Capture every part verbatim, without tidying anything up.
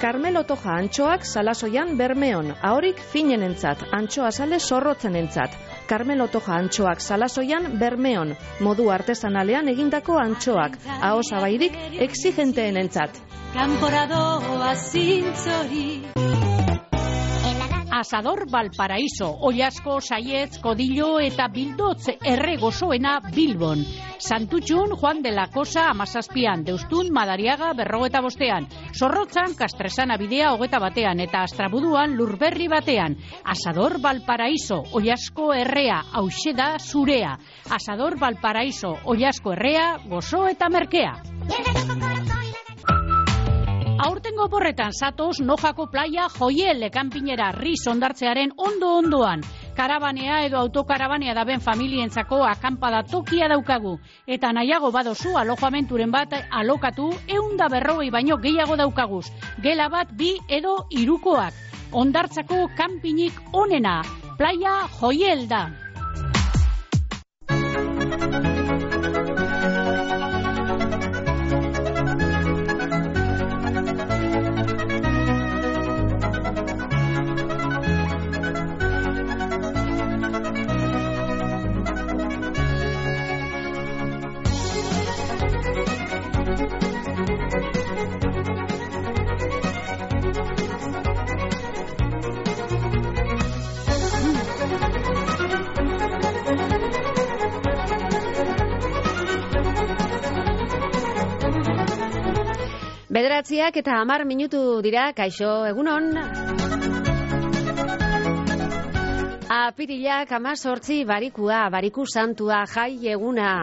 Carmelo Toja antxoak Salasoian Bermeon, ahorik finenentzat, antxoa sale zorrotzenentzat. Carmelo Toja antxoak Salasoian Bermeon, modu artesanalean egindako antxoak, aho zabairik exigenteenentzat. Kanporadoa zintzori. Asador Valparaíso, Ollasko, Saietz, Kodillo eta Bildotz erre gozoena Bilbon. Santutxun, Juan de la Cosa, Amazazpian, Deustun, Madariaga, berrogeta bostean. Zorrotzan, Kastresana bidea hogeta batean, eta Astrabuduan, Lurberri batean. Asador Valparaíso, Ollasko errea, hauxe da zurea. Asador Valparaíso, Ollasko errea, gozo eta merkea. Aurtengo porretan zatoz Nojako playa Joiel ekanpinera Riz ondartzearen ondo-ondoan. Karabanea edo autokarabanea daben familientzako akampada tokia daukagu. Eta nahiago badozu alojamenturen bat alokatu eunda berrogei baino gehiago daukaguz. Gela bat bi edo hirukoak. Ondartzako kanpinik onena. Playa Joiel da. Bederatziak eta hamar minutu dira, kaixo, egunon. Apirilak hamazortzi barikua, bariku santua, jai eguna.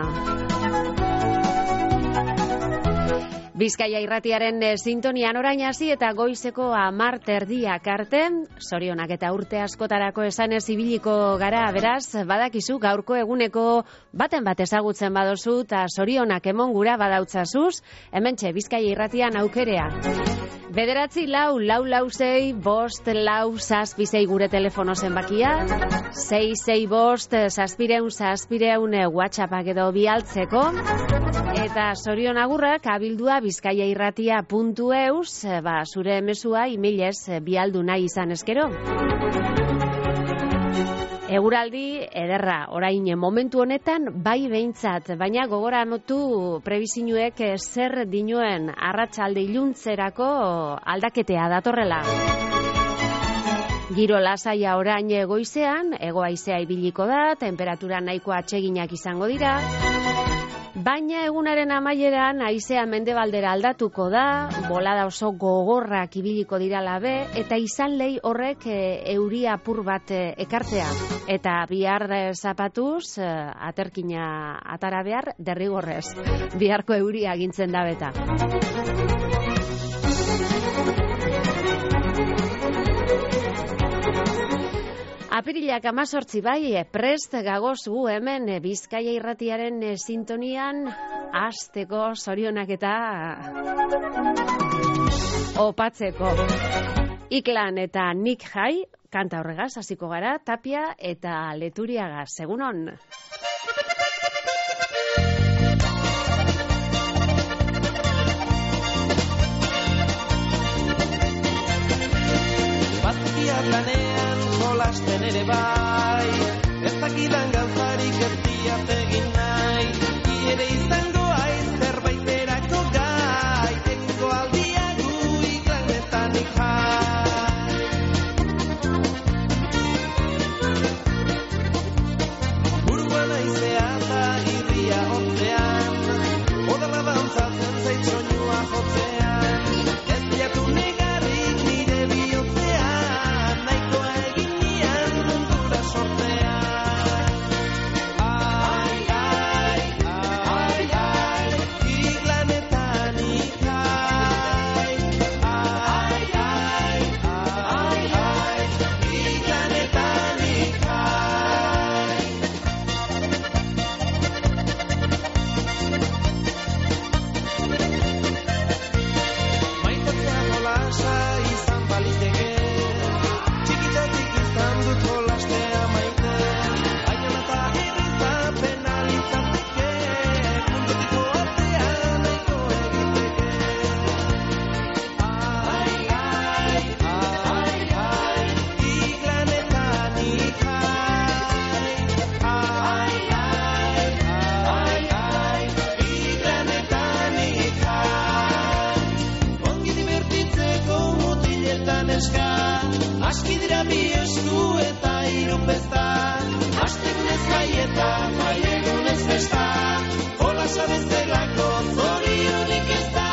Bizkaia irratiaren sintonian orain hasi eta goizeko hamar terdiak arte, zorionak eta urte askotarako esanez ibiliko gara, beraz, badakizu gaurko eguneko baten bat ezagutzen badozu eta zorionak emon gura badautzazuz, hementxe Bizkaia irratian aukerea. Bederatzi lau, lau lau zei, bost lau zazpizei gure telefono zenbakia, zei zei bost, zazpireun, zazpireun WhatsAppak edo bialtzeko, eta zorion agurrak abildua bizkaiairratia puntu eus, ba, zure mesua emailez bialdu nahi izan eskero. Eguraldi ederra, orain momentu honetan bai behintzat, baina gogora anotu prebizinuek zer dinuen arratsalde iluntzerako aldaketea datorrela. Giro lasaia orain goizean, hego haizea ibiliko da, temperatura nahiko atseginak izango dira, baina egunaren amaieran haizea mendebaldera aldatuko da, bolada oso gogorrak ibiliko dira labe, eta izan lehi horrek e, euri apur bat e, ekartzea. Eta bihar e, zapatuz, e, aterkina atara behar, derrigorrez. Biharko euri agintzen da beta. Apirilak hamazortzi bai, prest gagoz gu hemen Bizkaia irratiaren sintonian hasteko zorionak eta opatzeko. Iklan eta Nik Jai, kanta horregaz, hasiko gara, Tapia eta Leturiagaz, egunon. Bazkia planean jolasten ere bai, ez dakidan gauzarik ez diat egin nahi, ere izango aiz zerbaiterako gai, egingo aldia gu iklanetan ikjai. Buruan neska, aski dira bi esku eta hiru pesta, astegunez jaieta, jaiegunez festa, jolasa bezalako zorionik ez da.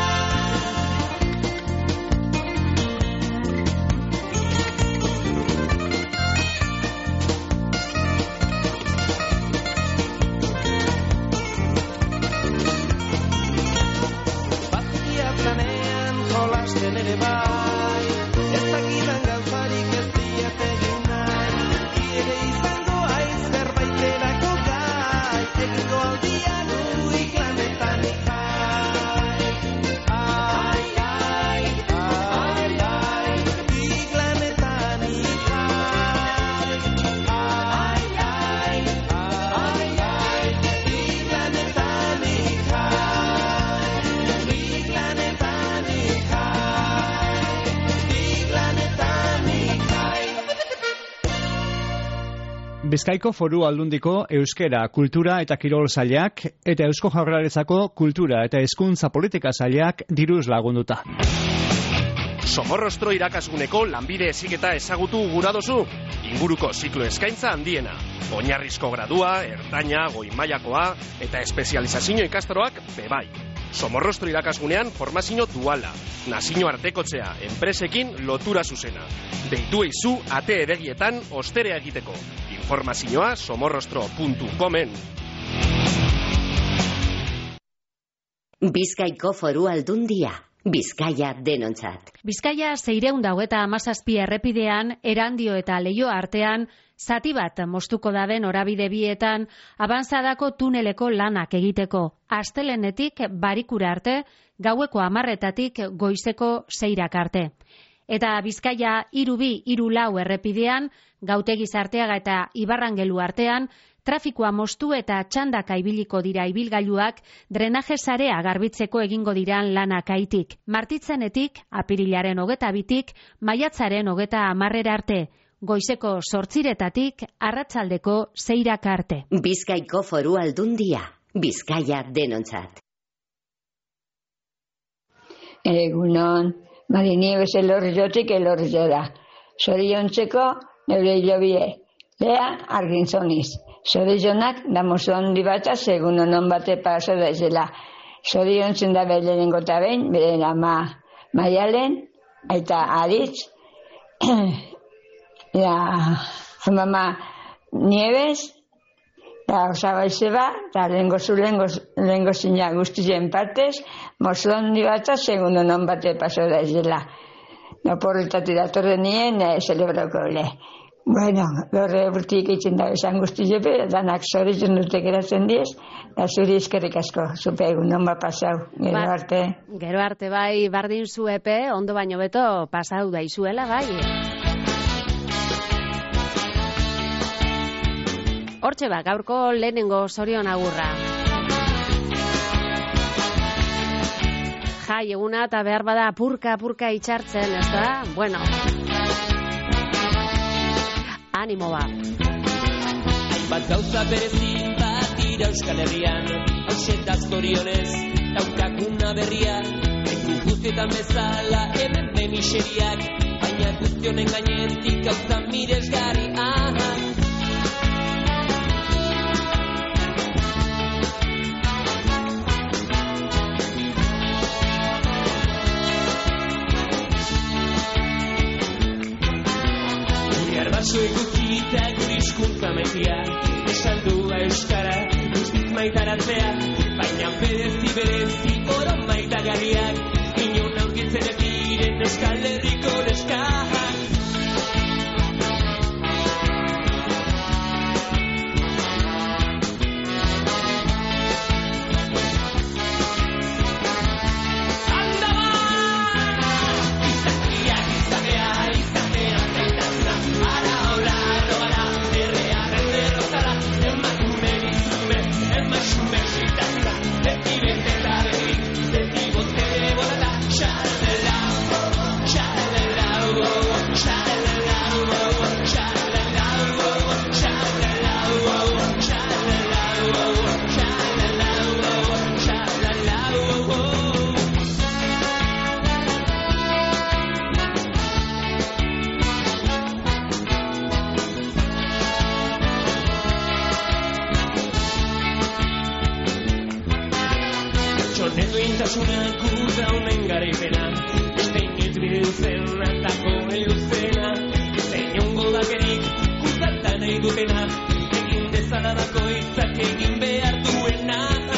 Jolasten ere bai, ez dakidan gauzarik ez diat egin nahi, ere izango aiz zerbaiterako gai, egingo aldian uik lanetan ikai. Ai, ai, ai, ai, ik lanetan ikai. Ai, ai, ai, ai, ik lanetan ikai. Ik lanetan Bizkaiko Foru Aldundiko Euskera, Kultura eta Kirol Sailak eta Eusko Jaurlaritzako Kultura eta Hezkuntza Politika Sailak diruz lagunduta. Somorrostro irakasguneko lanbide heziketa ezagutu gura dozu. Inguruko ziklo eskaintza handiena. Oinarrizko gradua, ertaina, goi mailakoa eta espezializazio ikastaroak bebai. Somorrostro irakasgunean formazio duala, nazio artekotzea, enpresekin lotura zuzena. Deitu eizu ate edegietan osterea egiteko. Informazioa somorrostro puntu comen. Bizkaiko Foru Aldundia. Bizkaia denontzat. Bizkaia seiehun eta hamazazpi errepidean, Erandio eta Leio artean, zati bat moztuko dabe norabide bietan, abantzadako tuneleko lanak egiteko. Astelenetik barikura arte, gaueko hamarretatik goizeko seirak arte. Eta Bizkaia hiru bi hiru lau errepidean, Gautegi Zarteaga eta Ibarrangelu artean, trafikoa moztu eta txandaka ibiliko dira ibilgailuak drenaje sarea garbitzeko egingo diran lanak aitik. Martitzenetik, apirilaren hogeta bitik, maiatzaren hogeta hamarrera arte, goizeko zortziretatik, arratsaldeko seirak arte. Bizkaiko Foru Aldundia, Bizkaia denontzat. Egunon, Marinieves elorriotik elorriora. Zoriontzeko neure hilobie, Lea Argintzoniz. Zorionak damozu handi bata segun honon bate paso da izela. Zoriontzen da belenengo eta behin, beren ama Maialen, aita Aritz, ja, mama Nieves, eta osaba izeba, eta lehengo zu lehengo zina guztien partez, mozu handi bata segun honon bate paso da izela. No porretati datorren nien, eh, celebroko le. Bueno, gorre urtik itzen da esan guzti jepe, danak zoritzen dute geratzen diez, da zuri eskerrik asko, zupe egun non ba pasau, gero ba, arte. Gero arte bai, bardin zu epe, ondo baino beto pasau da izuela bai. Hortxe ba, gaurko lehenengo zorion agurra. Jai eguna eta behar bada purka-purka itxartzen, ez da? Bueno... Animo ba. Hainbat gauza berezi bat dira Euskal Herrian, hausetaz zorionez, daukakuna berria, leku guztietan bezala, hemen bemiseriak, baina guztionen gainetik gauza miresgarri, aha. Arbaso egukita gure hizkuntza maitea, esan du euskara, guztiz maitaratzea, baina berezi berezi oro maitagarriak, inon aurkitzen ez diren Euskal Herriko neskak. Beti bete bola da, xarela, xarela. Nortasunak uda honen garaipena, zein ez bide zen atako eluzena, zein ongo dakerik kuzalta nahi dutena, egin dezaladako izak egin behar duena.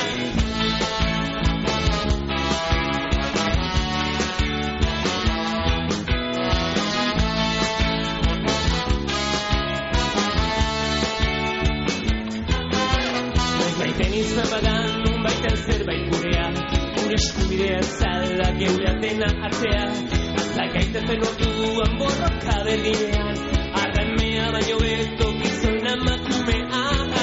Izan badan, nun baiten zerbait gurea, gure eskubidea zala geure atena artea, azak aitezen orduan borroka berdinean, arraimea baino beto gizon emakumea.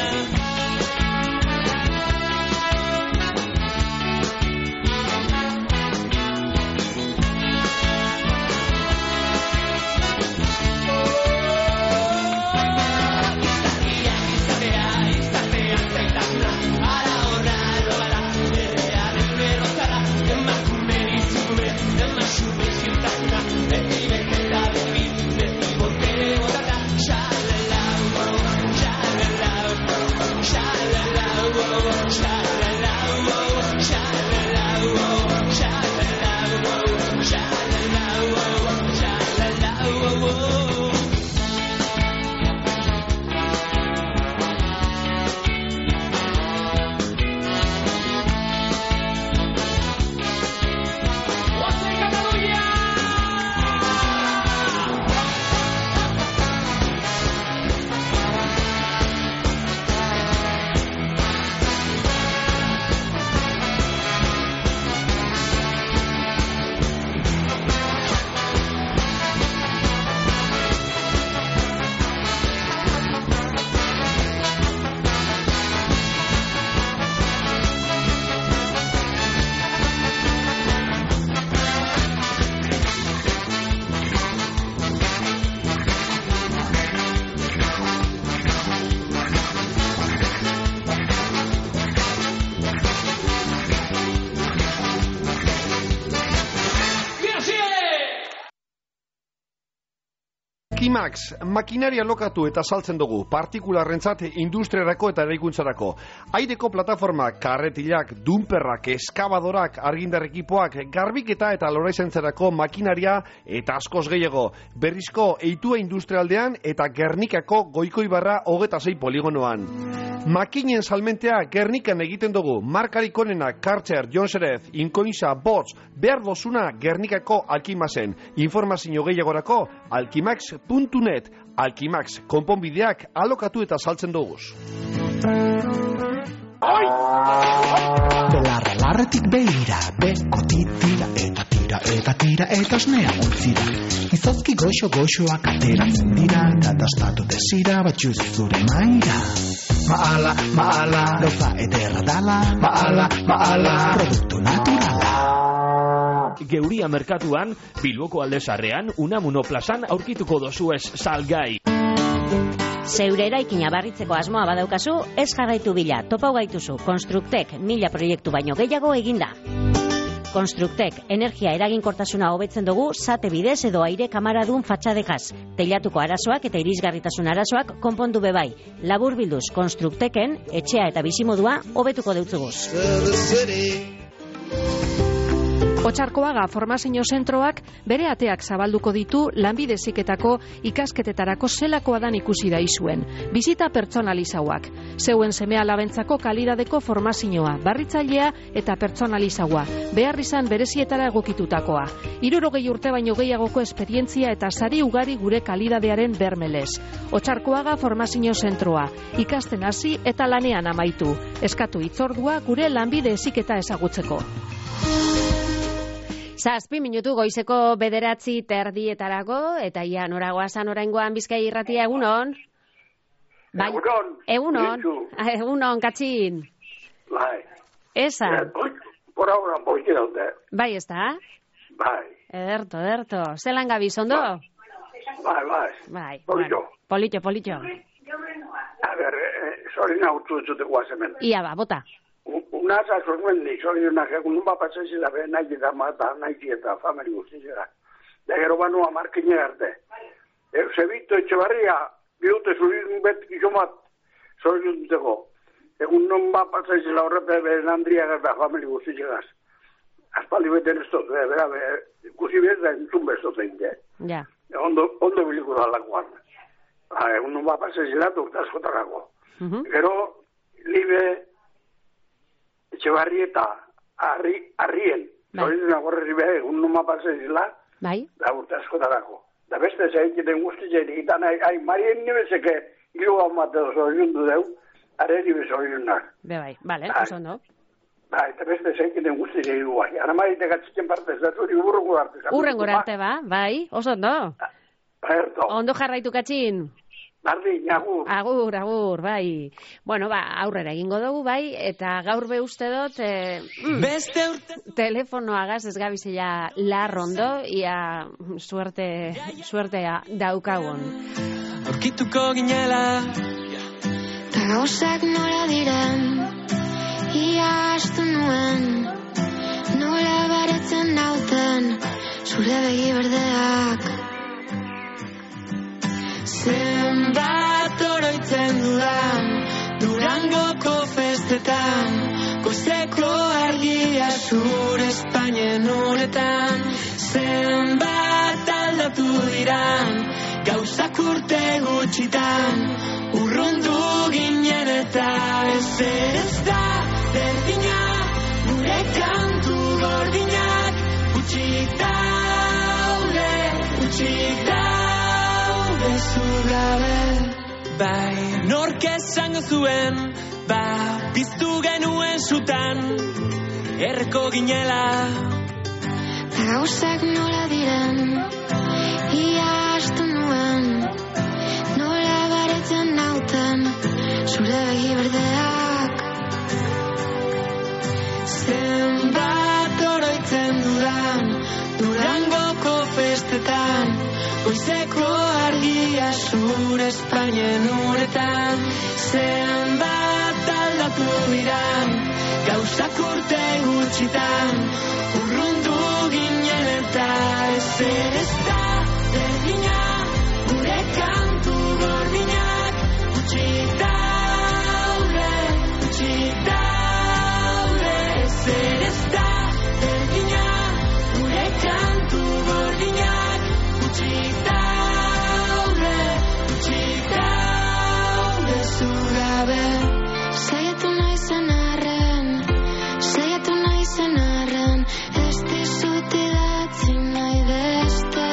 Alkimax, makinaria lokatu eta saltzen dugu, partikularrentzat industriarako eta eraikuntzarako. Aireko plataformak, karretilak, dumperrak, eskabadorak, argindar ekipoak, garbiketa eta loraizentzarako makinaria eta askoz gehiago. Berrizko eitua industrialdean eta Gernikako Goikoibarra hogeta sei poligonoan. Makinen salmentea Gernikan egiten dugu, markarik onena, Karcher, Jonserez, Inkoinza, Bots, behar dozuna Gernikako Alkimaxen. Informazio gehiagorako, alkimax puntu net, Alkimax, konponbideak alokatu eta saltzen duguz. Belarra larretik behira, bekoti tira eta tira eta tira eta osnea ontzira. Izozki goxo goxoak ateratzen dira, eta dastatu desira batxuz zure maira. Maala, maala, gauza ederra dala, maala, maala, produktu naturala. Geuria merkatuan, Bilboko Aldezarrean, Unamuno plazan aurkituko dozuez salgai. Zeure eraikina barritzeko asmoa badaukazu, ez jarraitu bila, topau gaituzu, Konstruktek mila proiektu baino gehiago eginda. Konstruktek energia eraginkortasuna hobetzen dugu sate bidez edo aire kamaradun fatxadekaz. Teilatuko arazoak eta irisgarritasun arazoak konpondu bebai. Labur bilduz, Konstrukteken etxea eta bizimodua hobetuko deutzuguz. Otxarkoaga formazio zentroak bere ateak zabalduko ditu lanbide heziketako ikasketetarako zelakoa dan ikusi da izuen. Bizita pertsonalizauak. Zeuen seme-alabentzako kalidadeko formazioa, barritzailea eta pertsonalizaua. Behar izan berezietara egokitutakoa. Hirurogei urte baino gehiagoko esperientzia eta sari ugari gure kalidadearen bermelez. Otxarkoaga formazio zentroa. Ikasten hasi eta lanean amaitu. Eskatu hitzordua gure lanbide heziketa ezagutzeko. Zazpi minutu goizeko bederatzi terdietarako, eta ia noragoazan oraingoan Bizkai irratia egunon. Bai, egunon. Egunon. Egunon, katxin. Bai. Esa. Por ahora, poike daute. Bai, ez da? Bai. Ederto, ederto. Zelan gabiz, ondo? Bai, bai. Bai. Polito. Bueno, polito, polito. A ber, eh, sorina utzu utzute guazemen. Ia ba, bota. Unaza sormen nik, sorionak egun nun bapatzezila be nahi eta mata, nahi eta fameri guztizera. Da gero banua markine arte. Zebito etxe barria, bihute zurin bet gizomat, sorionteko. Egun nun bapatzezila horrepe be nandriagaz da fameri guztizegaz. aspaldi beten ez dut, eh, bera, ikusi bez da entzun bez dut egin, eh. Ja. Ondo, ondo biliko da lakoan. Egun nun bat pasezilat urtaskotarako. Uh-huh. Gero, libe, etxebarri eta arri, arrien. Bai. Zorizena gorri be, egun nun bat pasezilat, Bai. da urtaskotarako. Da beste zaititen guztitzen egitan, ai, marien nibezeke, gero hau mateo zoriundu deu, are nibe zoriunak. Be bai, bale, oso ondo. Ba, eta beste zaititen guztitzen egitu bai. Ara marite gatzitzen partez, da zuri urrungo arte. Urrengo arte ba, bai, oso ondo. Erto. Ondo jarraitu katxin. Bardin, agur. Agur, agur, bai. Bueno, ba, aurrera egingo dugu, bai, eta gaur be uste dut, eh, mm, telefonoagaz ez gabizela larrondo, ia suerte, suertea daukagun. Aurkituko ginela, ta gauzak nola diren, ia astu nuen, nola baretzen dauten, zure begi berdeak. zenbat oroitzen dudan, Durangoko festetan, goizeko argia zure Espainien uretan, zenbat aldatu diran, gauzak urte gutxitan, urrundu ginen eta ezer ez da berdina, gure kantu gordinak, utxik daude, utxik daude. Zugabe, bai, nork esango zuen, ba, piztu genuen sutan, erreko ginela. Ta gauzak nola diren, ia astu nuen, nola baretzen nauten, zure begi berdeak. Zenbat oroitzen dudan, Durangoko festetan, goizeko argia zure Espainien uretan, zenbat aldatu diran, gauzak urte gutxitan, urrundu ginen eta ezer ez da berdina, gure kantu gordinak, utxik daude, utxik daude, ezer ez da berdina, gure kantu gordinak, utxik daude, utxik daude zugabe. Saiatu naizen arren, saiatu naizen arren, ez dizut idatzi nahi beste.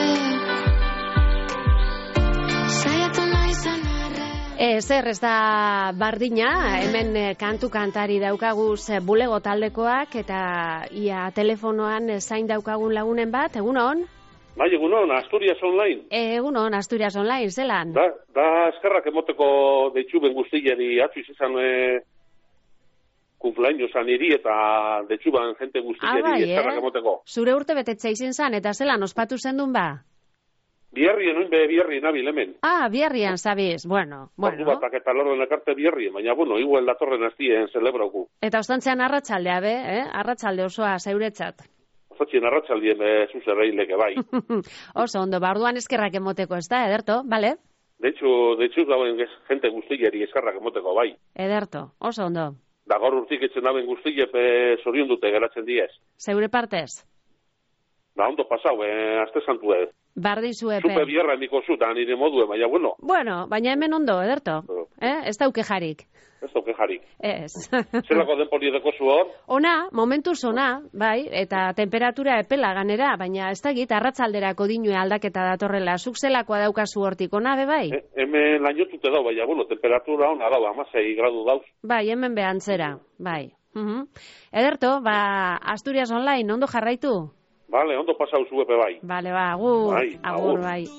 Saiatu naizen arren. Ezer ez da bardina, hemen eh, kantu kantari daukaguz eh, bulego taldekoak, eta ia telefonoan eh, zain daukagun lagunen bat, egunon? Bai, egunon, Asturias Online. Egunon, Asturias Online, zelan? Da, da eskerrak emoteko deitxuben guztileri atzu izan e, kumpleañosan iri eta deitxuban jente guztileri ah, bai, eskerrak eh? emoteko. Zure urte betetza izin zan, eta zelan ospatu zendun ba? Biarrien, oin be biarrien nabil hemen. Ah, biarrian, sabiz, bueno, bueno. Ordu batak eta lorren ekarte biarrien, baina, bueno, igual datorren aztien celebrauku. Eta ostantzean arratsaldea be, eh? Arratsalde osoa zeuretzat. Osatzen arratsaldien e, zuzerreileke bai. Oso ondo, ba, orduan eskerrak emoteko, ez da, ederto, bale? De hecho, de hecho, dauen jente guztileri eskerrak emoteko bai. Ederto, oso ondo. Da gaur urtik etzen dauen guztiep zorion dute geratzen diez. Zeure partez? Da ondo pasau, eh, aste santu ez. Bardin zuepe. Zupe bierra niko zuta, nire modue, baina bueno. Bueno, baina hemen ondo, ederto. Eh? Ez dauke jarik. Ez dauke jarik. Ez. Zelako denpoli deko zu hor? Ona, momentuz ona, bai, eta temperatura epela ganera, baina ez dakit, arratsalderako dinue aldaketa datorrela. Zuk zelakoa daukazu hortik, ona be bai? E, hemen lainotute dau, baina, bueno, temperatura ona dau, amasei gradu dauz. Bai, hemen behantzera, bai. Uh-huh. Ederto, ba, Asturias Online, ondo jarraitu? Vale, ondo pasau zuepe bai. Vale, ba, agur, bai, agur, agur, bai.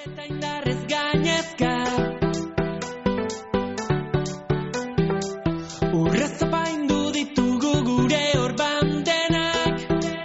Urrez apaindu ditugu gure orban denak.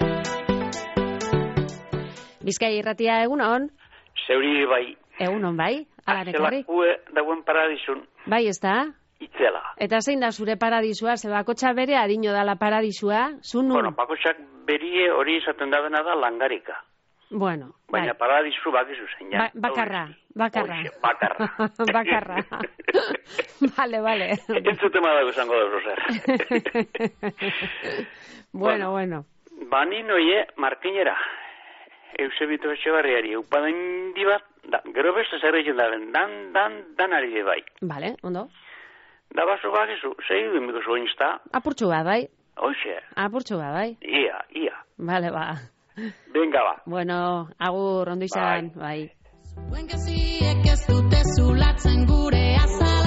Bizkai irratia egunon? Zeuri bai. Egunon bai, ala nekarri? Azelakue dauen paradizun. Bai, ez da? Itzela. Eta zein da zure paradisua? Ze bakotxa bere adino dala paradisua? Zunun? Bueno, bakotxak berie hori izaten da dena da langarika. Bueno, baina bai. Paradisu bakizu zein. Ba, bakarra, bakarra. Oixe, bakarra. bakarra. Vale, vale. Ez zutema dago izango da zer. bueno, bueno. Bani noie markinera. Eusebito Etxebarriari upaden di bat, da, gero beste zer egin daren, dan, dan, dan ari bai. Vale, ondo. Da baso bakizu, zei du emiko zuen izta. Apurtxu bat, bai. Hoxe. Apurtxu bat, bai. Ia, ia. Vale, ba. Venga, ba. Bueno, agur, ondo izan, bai. Zuen gaziek ez dute zulatzen gure azala.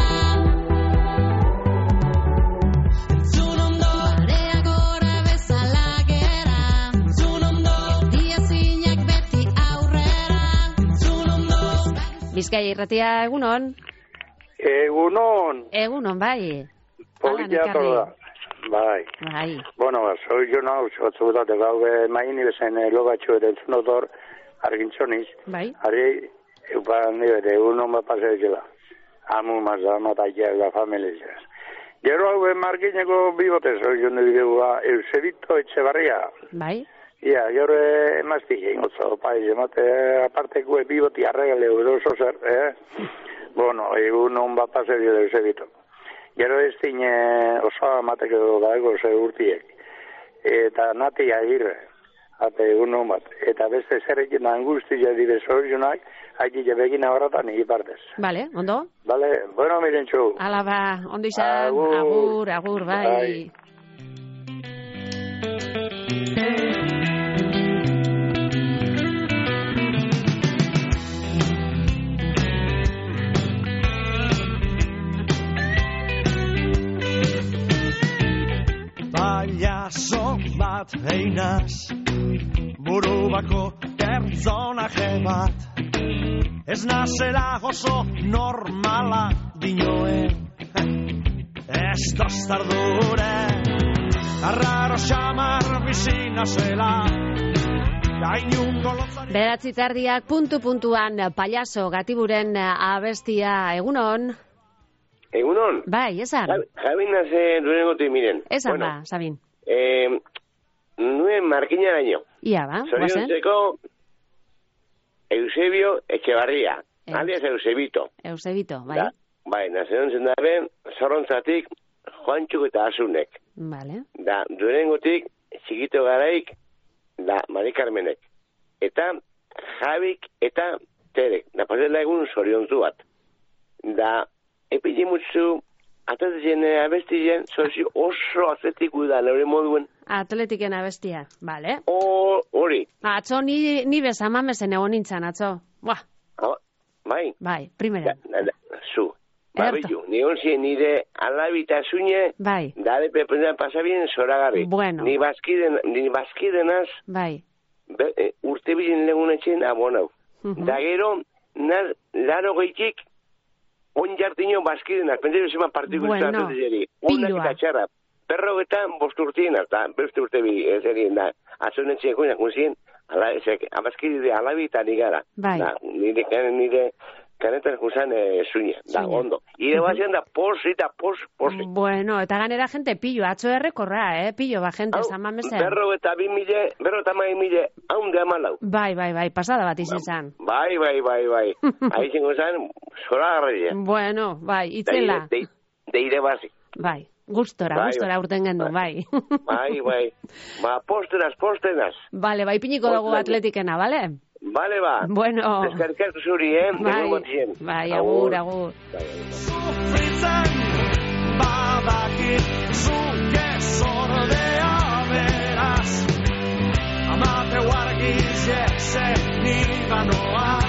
Entzun ondo, barea gora bezala gera. Entzun ondo, erdiazinak beti aurrera. Entzun ondo. Bizkaia irratia, egunon? Egunon. Egunon, bai. Politia toda. Bai. Bai. Bueno, soy yo no, yo da de gaue maini besen lo batxo ere entzunodor argintzoniz. Bai. Ari, eupa nire de uno ma pasetzela. Amu maza matakia la familia. Gero hau margineko bibote soy yo nire gua Eusebito Etxebarria. Bai. Ia, gero emazti jengotzo, pai, emate aparteko biboti arregale eroso zer, eh? Bueno, egun hon bat pasetzela de Eusebito. Gero ez dine oso amateko dago ze urtiek. Eta nati agirre, ate egun hon bat. Eta beste zerrekin angustia dire zorionak, haiti jebegin ahorratan egi partez. Vale, ondo? Vale, bueno, miren txu. Ala ba, ondo izan, agur, agur, agur, bai. bai. Paiazo bat einaz, buru bako pertsonaje bat, ez nazela oso normala dinoen, ez tostardure, arraro xamar bizina zela, gainun golotzari... Beratzi tardiak puntu-puntuan Paiazo Gatiburen abestia, egunon? Egunon. Bai, esan. Jabin naze duen goti miren. Esan bueno, ba, Sabin. Eh, nuen markina daño. Ia ba, guazen. Zoriontzeko Eusebio Etxebarria. Eh. Alias Eusebito. Eusebito, bai. Da, bai, nazioen zendaben, zorrontzatik Joantxuk eta Asunek. Vale. Da, duen gotik, txikito garaik, da, Mari Carmenek. Eta Javik eta Terek. Napazela egun zoriontzu bat. Da, epile mutzu, atatzen abestien, zozi oso atletiku da, neure moduen. Atletiken abestia, bale. Hori. Atzo, ni, ni bezamamezen egon nintzen, atzo. Buah. Ah, bai. Bai, primera. Da, da, zu. Babillu, ni onzi nire alabita zune, bai. Dale pependan pasabien zoragarri. Bueno. Ni bazkiden, ni bazkidenaz, bai. Be, e, urte bilen legunetxen abonau. Uh -huh. Da gero, naz, laro gaitik, on jartino bazkidenak, pentsatu zeman partiko bueno, izan onak eta txarra. Perro eta bost urtien, eta beste urte bi, ez erien, da, azonetzen koinak unzien, ala, ezek, abazkide alabita nigara. Bai. Da, nire, nire, kanetan juzan e, zuine, da, ondo. Ire bazian da, posi eta pos, posi. Bueno, eta ganera gente pillo, atzo errekorra, eh, pillo, ba, gente, zamamesen. Berro eta bi mile, berro eta mai mile, haunde amalau. Bai, bai, bai, pasada bat izan zan. Bai, bai, bai, bai. Ahí zingo zan, zora garria. Bueno, bai, itzela. De, de, de ire bazi. Bai, gustora, bai, gustora bai. Urten gendu, bai. Bai, bai. Ba, postenas, postenas. Vale, bai, piniko dugu atletikena, bale? Vale, ba. Bueno. Deskarkatu zuri, eh? Bai, bai, agur, agur. Sufritzen, badakit, zuke zordea beraz. Amate guargiziek zen nibanoa.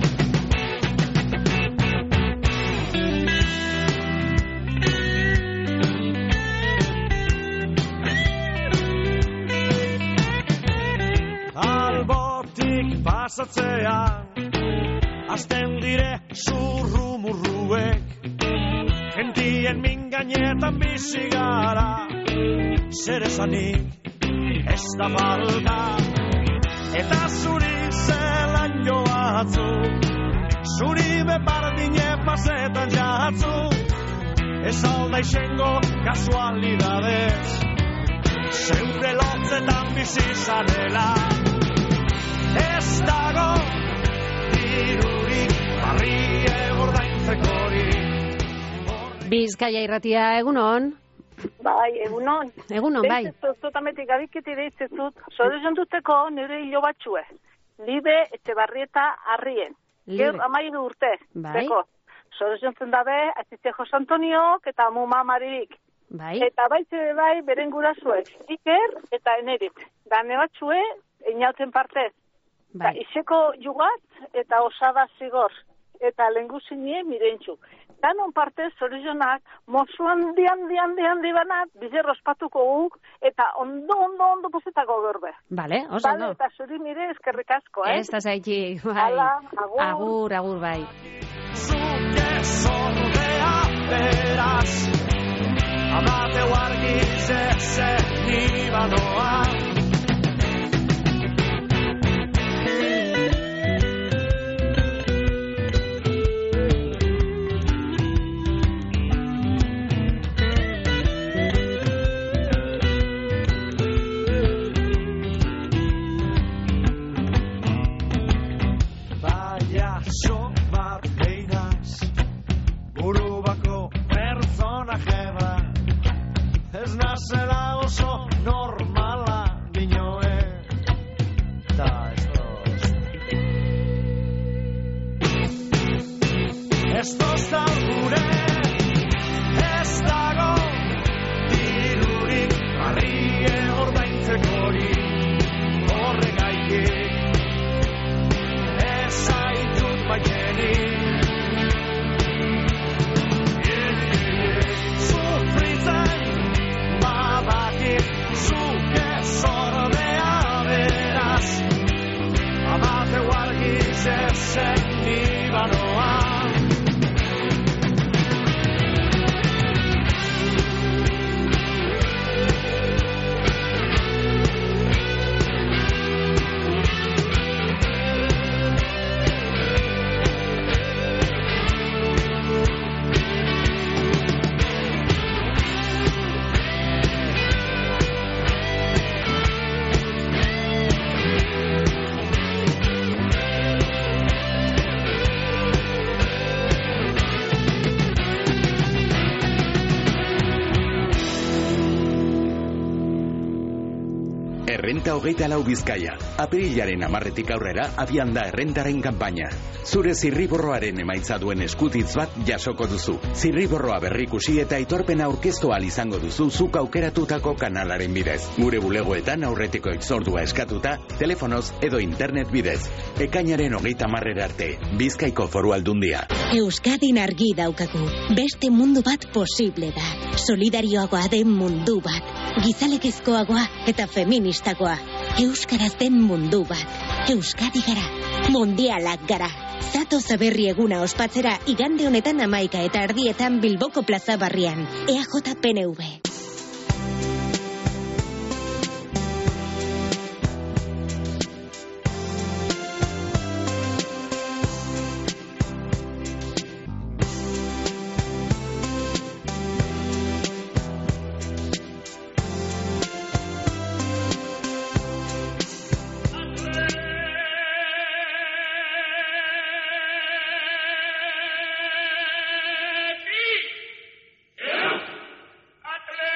Albotik pasatzean, azten dire zurrumurruek, gentien min gainetan bizi gara, zer esanik ez da falta, eta zuri zelan joatzu, zuri bepardine pasetan jatzu, ez alda izengo kasualidadez, zeure lotzetan bizi zarela. Ez dago dirurik barrie bordaintzekorik. Bizkaia irratia, egunon? Bai, egunon. Egunon, bai. Zotametik adiketi deitzezut, zorezon duteko nire hilo batxue. Libe Etxebarrieta Arrien. Geur amairu urte. Bai. Zorezon dabe, Azitze Jos Antoniok eta Muma Maririk. Bai. Eta baitze bai, beren gurazuek. Iker eta Enerit. Gane batxue, inauten partez. Bai. Iseko jugat eta osada zigor. Eta lenguzinie mirentxu. Danon partez, zorizonak, mozu handi, handi, handi, handi banat, bizer ospatuko guk, eta ondo, ondo, ondo pozetako gorbe. Bale, oso Bale, ondo. eta zuri mire eskerrik asko, eh? Ez da zaiki, bai. Hala, agur. Agur, agur, bai. Zuke zorrea beraz, amateu argize zen ibanoa. Zela oso normala dinoe da estos estos da gure ez dago dirurik arrie ordaintzekori horregaitik ez zaitut baitenik zuke zordea beraz, amateu argiz ezen ibanoa. Errenta hogeita lau Bizkaia. Apirilaren amarretik aurrera abian da errentaren kanpaina. Zure zirriborroaren emaitza duen eskutitz bat jasoko duzu. Zirriborroa berrikusi eta aitorpena aurkeztu ahal izango duzu zuk aukeratutako kanalaren bidez. Gure bulegoetan aurretiko itzordua eskatuta, telefonoz edo internet bidez. Ekainaren hogeita marrera arte. Bizkaiko Foru Aldundia. Euskadin argi daukagu. Beste mundu bat posible da. Solidarioagoa den mundu bat. Gizalekezkoagoa eta feministagoa. Euskaraz den mundu bat. Euskadi gara. Mundialak gara. Zato zaberri eguna ospatzera igande honetan amaika eta ardietan Bilboko plaza barrian. E A J P N V. Atleti!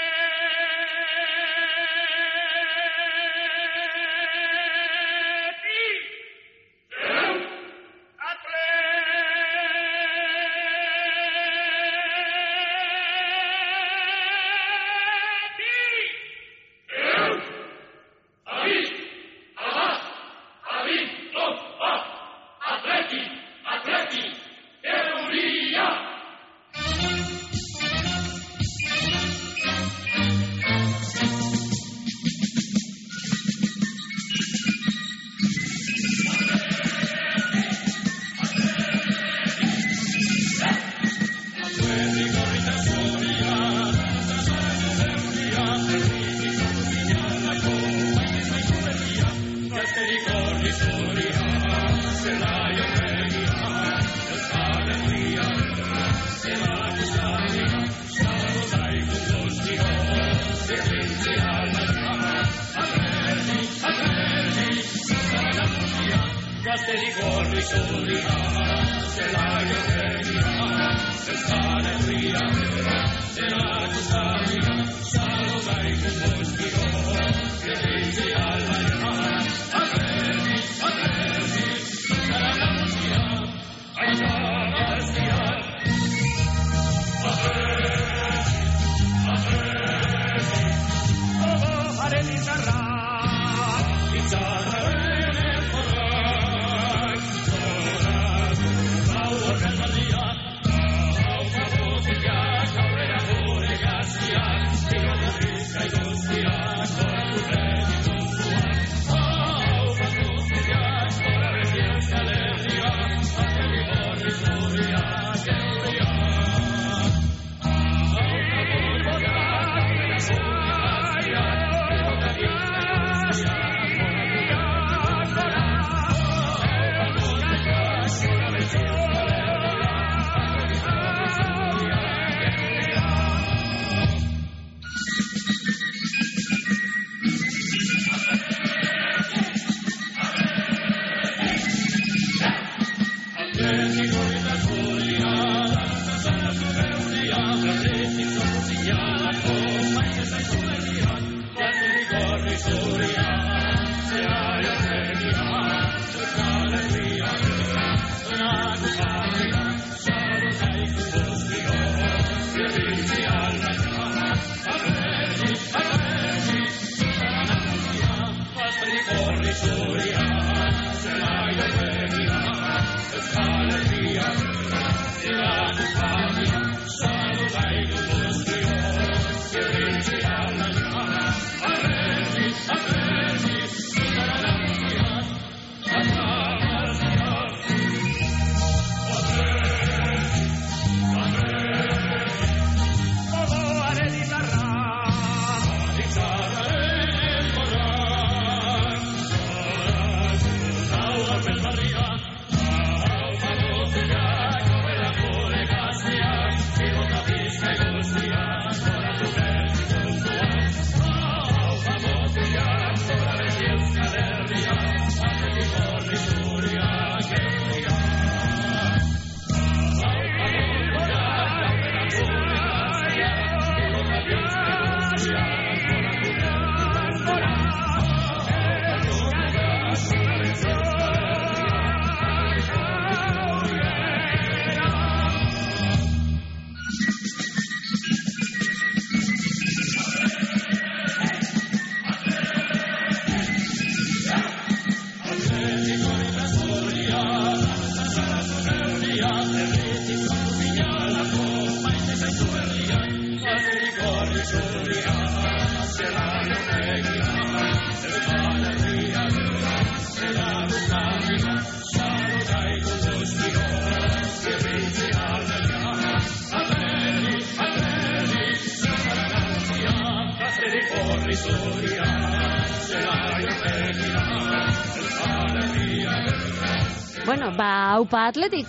Bueno, ba, haupa atletik.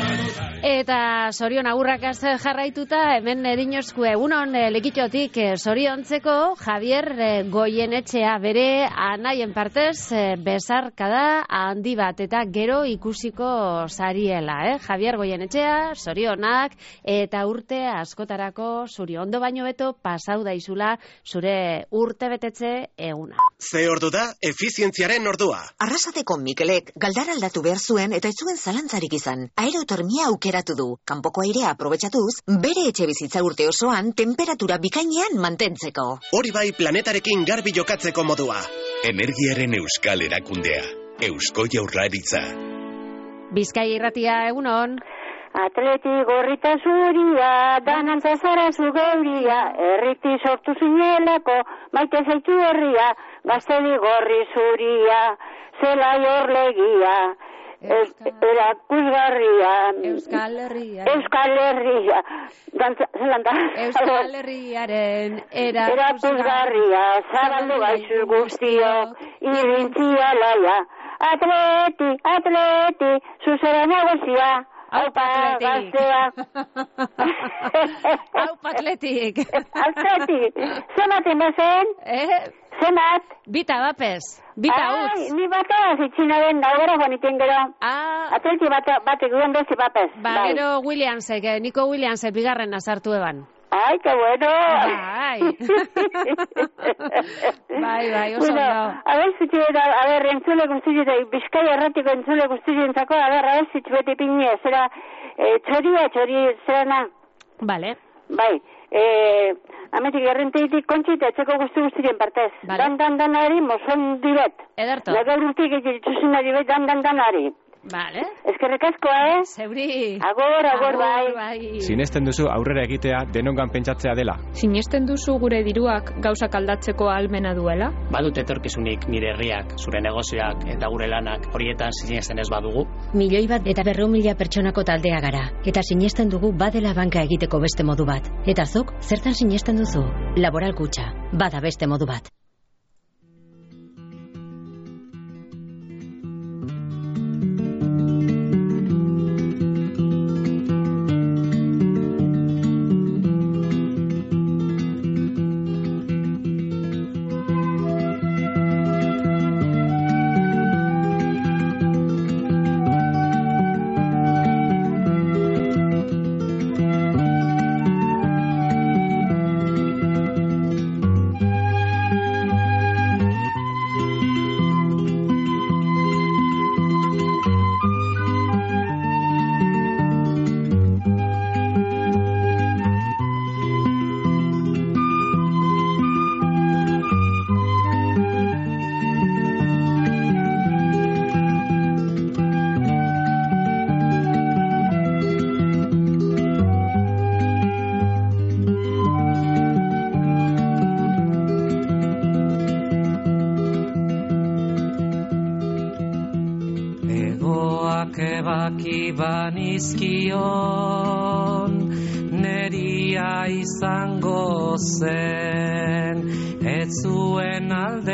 Eta sorion agurrakaz jarraituta, hemen dinozku egunon lekitxotik soriontzeko Javier Goienetxea bere anaien partez besarkada handi bat eta gero ikusiko sariela, eh? Javier Goienetxea, sorionak eta urte askotarako zuri ondo baino beto pasau daizula zure urte betetze eguna. Ze ordu da, efizientziaren ordua. Arrasateko Mikelek galdara aldatu behar zuen eta ez zuen zalantzarik izan. Aerotermia aukeratu du. Kanpoko airea aprobetxatuz, bere etxe bizitza urte osoan temperatura bikainean mantentzeko. Hori bai planetarekin garbi jokatzeko modua. Energiaren euskal erakundea. Eusko Jaurlaritza. Bizkai irratia egunon. Atleti gorrita zuria, danantza zara zu geuria, erriti sortu zinelako, maite zaitu herria, gaztedi gorri zuria, zela jorlegia, erakusgarria, Euskal Herria, Euskal Herria, Euskal Herriaren erakusgarria, zabaldu gaizu guztiok, irintzia laia, atleti, atleti, zuzera negozia, Aupa gaztea. Aupa atletik. Atletik. Zematen bezen? Eh? Zemat? Bita bapez. Bita utz. Ai, ni bata zitzinaren da gero joniten gero. Ah. Atleti bata batek duen bezi bapez. Ba, gero Williamsek, eh, Nico Williamsek bigarren azartu eban. Ai, que bueno. Bai. bai, bai, oso bueno, ondo. A ver, zituen, a ver, entzule guztiak, Bizkaia erratiko entzule guztientzako, a ver, a ver, zitubete pini, zera, eh, txoria, txori, zerana. Vale. Bai, eh, ametik errenteitik kontxita etxeko guzti guztien partez. Vale. Dan, dan, danari, mozon dibet. Ederto. Lagar urtik egitzuzen dibet, dan, dan, danari. Vale. Eskerrik asko, eh? Zeuri. Agor, agor, bai. bai. Sinesten duzu aurrera egitea denongan pentsatzea dela. Sinesten duzu gure diruak gauzak aldatzeko ahalmena duela? Badut etorkizunik nire herriak, zure negozioak eta gure lanak horietan sinesten ez badugu. Milioi bat eta berreun mila pertsonako taldea gara. Eta sinesten dugu badela banka egiteko beste modu bat. Eta zuk, zertan sinesten duzu? Laboral Kutxa, bada beste modu bat. Banizkion neria izango zen ez zuen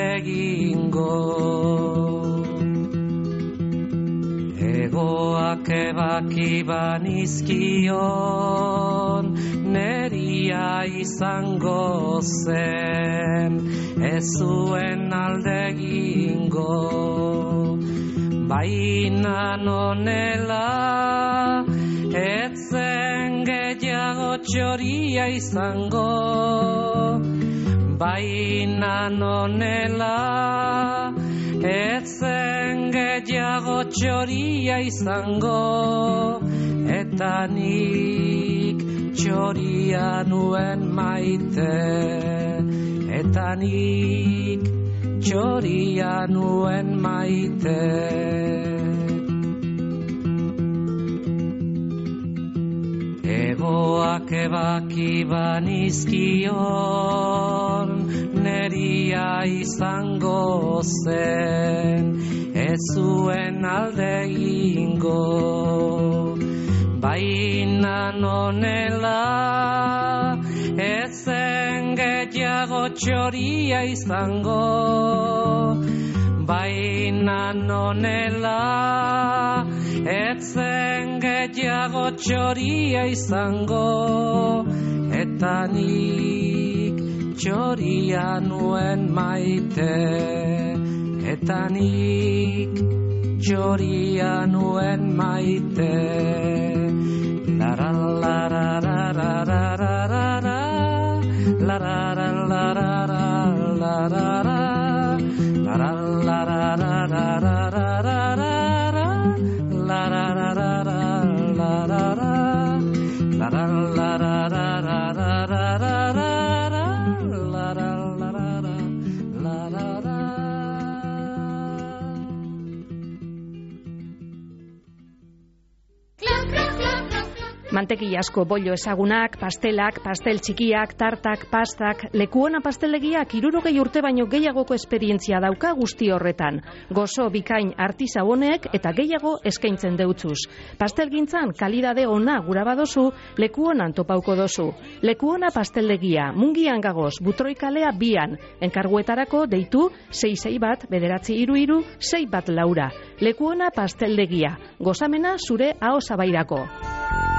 aldegingo egoak ebaki banizkion neria izango zen ez zuen aldegingo baina nonela etzen gehiago txoria izango baina nonela etzen gehiago txoria izango eta nik txoria nuen maite eta nik txoria nuen maite egoak ebaki banizkion neria izango zen ez zuen aldegingo baina nonela etzen gehiago txoria izango baina nonela etzen gehiago txoria izango eta nik txoria nuen maite eta nik txoria nuen maite lara lara lara lara lara Manteki asko bollo ezagunak, pastelak, pastel txikiak, tartak, pastak, lekuona pastelegiak hirurogei urte baino gehiagoko esperientzia dauka guzti horretan. Gozo bikain artisau honek eta gehiago eskaintzen deutzuz. Pastelgintzan kalidade ona gura badozu, lekuonan topauko dozu. Lekuona pastelegia, mungian gagoz, butroikalea bian, enkarguetarako deitu sei sei bat, bederatzi hiru hiru, sei bat laura. Lekuona pastelegia, gozamena zure ahosabairako.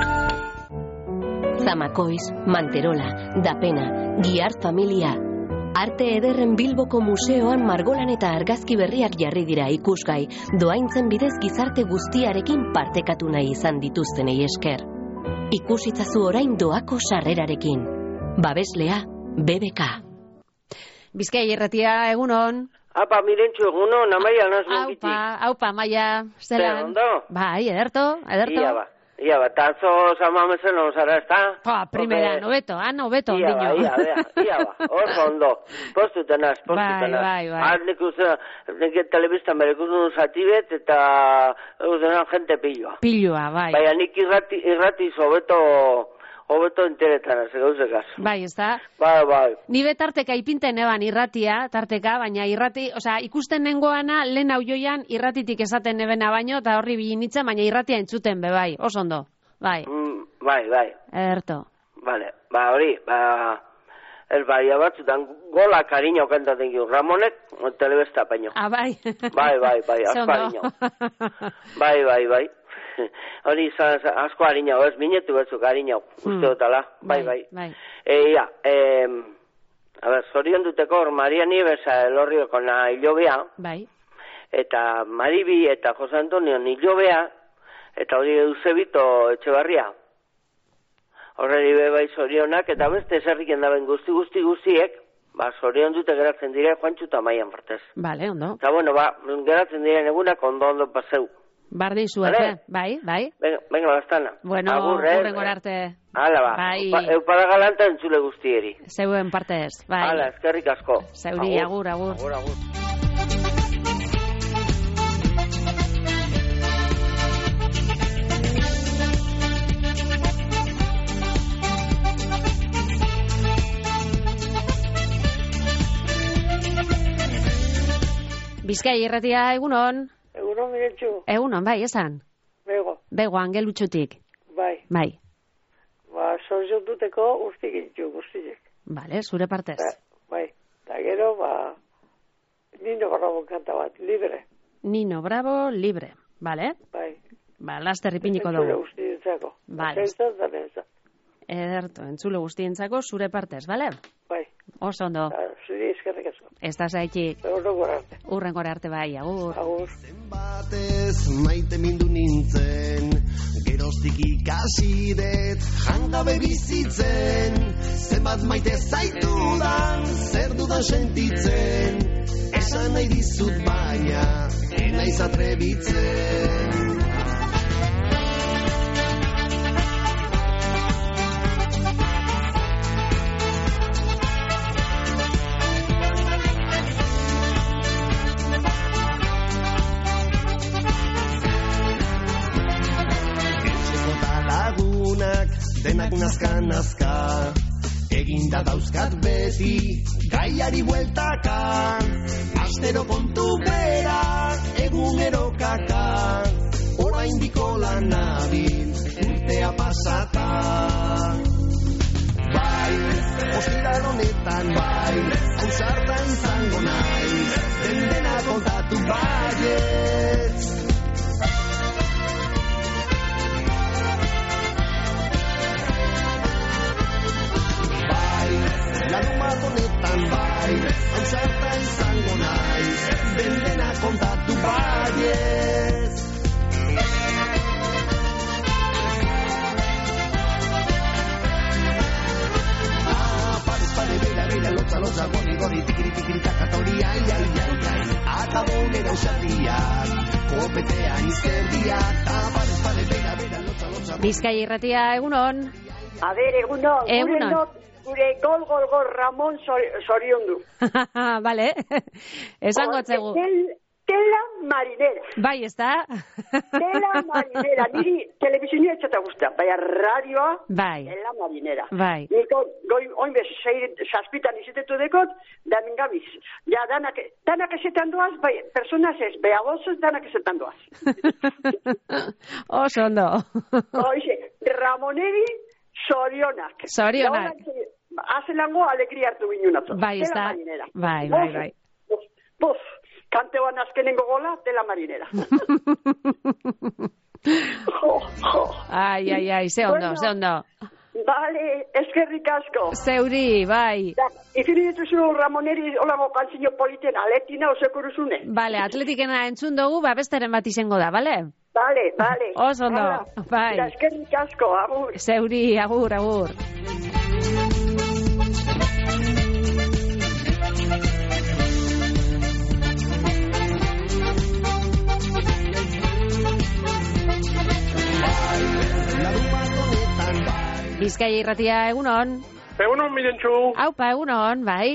Zamakoiz, Manterola, Dapena, Guiar Familia. Arte ederren Bilboko museoan margolan eta argazki berriak jarri dira ikusgai, doaintzen bidez gizarte guztiarekin partekatu nahi izan dituztenei esker. Ikusitzazu orain doako sarrerarekin. Babeslea B B K. Bizkai irratia, egunon. Apa, Mirentxu, egunon, Amaia, nazmen biti. Aupa, aupa, Amaia, zelan. Zer, ondo? Bai, ederto, ederto. Ia ba, ia ba, tazo zamamezen onzara, ez da? Pa, primera, nobeto, han, nobeto, ia ondino. Ia ba, ia, ia ba, oso ondo. Postutenaz, postutenaz. Bai, bai, bai. Har nik uste, nik telebistan berekuzun zatibet, eta ustenan gente pilloa. Pilloa, bai. Baina nik irrati, irrati zobeto... Hobeto interesan, ez gauzekaz. Bai, ez da? Bai, bai. Ni betarteka ipinten eban irratia, tarteka, baina irrati, osea, ikusten nengoana lehen hau joian irratitik esaten nebena baino, eta horri bilinitzen, baina irratia entzuten be, bai, oso ondo. Bai. Mm, bai, bai. Erto. Vale, ba hori, ba... Ez bai, abatzutan gola kariño kantaten giu. Ramonek, telebesta paino. Ah, bai. Bai, bai, bai, asko kariño. Bai, bai, bai. Hori izan asko harina, ez minetu batzuk harina, uste dutala, bai, bai. bai. E, ia, e, a ber, zorion duteko hor Maria Nibesa elorrioko na hilobea, bai. Eta Maribi eta Jose Antonio hilobea, eta hori Eusebito Etxebarria. Horreri be bai zorionak, eta beste zerriken daben guzti guzti guztiek, ba, zorion dute geratzen dire Juantxu eta Maian partez. Bale, ondo. Eta bueno, ba, geratzen diren egunak ondo ondo paseu. Bardin zuete, bai, bai. Venga, venga, bastana. Bueno, Agur, eh? urren gorarte. Hala, ba. Bai. Eupara galanta entzule guztieri. Zeuen partez, bai. Hala, eskerrik asko. Zeuri, agur, agur. Agur, agur. Bizkai irratia, egunon. Egunon, Mirentxu. Egunon, bai, esan. Bego. Bego, angelutxutik. Bai. Bai. Ba, zorion duteko guztik intxu, guztiek. Bale, zure partez. Ba, bai. Da gero, ba, Nino Bravo kanta bat, libre. Nino Bravo, libre. Bale? Bai. Ba, laster ipiniko dugu. dugu. Entzule guztientzako. Bale. Entzule guztientzako. Ederto, entzule guztientzako zure partez, bale? Bai. Oso ondo. Zuri eskerrik asko. Ez da zaitxik. Urren gora arte. Urren gora arte bai, agur. Agur. Zenbatez maite mindu nintzen, geroztik ikasi det, jangabe bizitzen, zenbat maite zaitudan, zer dudan sentitzen, esan nahi dizut baina, enaiz atrebitzen. Denak nazka-nazka, eginda dauzkat beti, gaiari bueltaka, astero kontu bera, egunero kaka, orain diko lan nabil, urtea pasata. Bai, ostiral honetan, bai, hausarta izango naiz, den dena kontatu baietz. Laruma honetan bai, hausarta izango naiz, den dena kontatu baietz. Ah, parez pare, bera, bera, lotza, lotza, gori, gori, tikiri, tikiri, takatori, ai, ai, ai, ai, akabo nera usatiak, kopetean izkerdiak, ah, parez pare, bera, bera, lotza, lotza. Bizkai irratia, egunon. A ber, egunon. Egunon. Gure gol, gol, gol, Ramon zorion du. Vale, esango atzegu. Tela marinera. Bai, ez da? Tela marinera. Niri telebizioa etxata guztia, baina radioa, bai. Tela marinera. Bai. Niko, goi, oin bez, saspitan izetetu dekot, da mingabiz. Ja, danak, danak ezetan doaz, bai, personas ez, beha gozuz, danak ezetan doaz. Oso ondo. Oixe, Ramoneri, zorionak. Zorionak. Hazelango alegria hartu ginen atzo. Bai, ez da. Bai, bai, bai. Buf, buf, kanteoan azkenengo gola, tela marinera. jo, jo. Ai, ai, ai, ze ondo, bueno, ze ondo. Bale, eskerrik asko. Zeuri, bai. Da, ikiri dituzu Ramoneri olago kantzino politen aletina osekuruzune. Bale, atletikena entzun dugu, ba besteren bat izango da, bale? Bale, bale. Oso ondo, bai. Da, eskerrik asko, agur. Zeuri, agur, agur. Bizkaia irratia, egunon. Egunon, Mirentxu. Aupa, egunon, bai.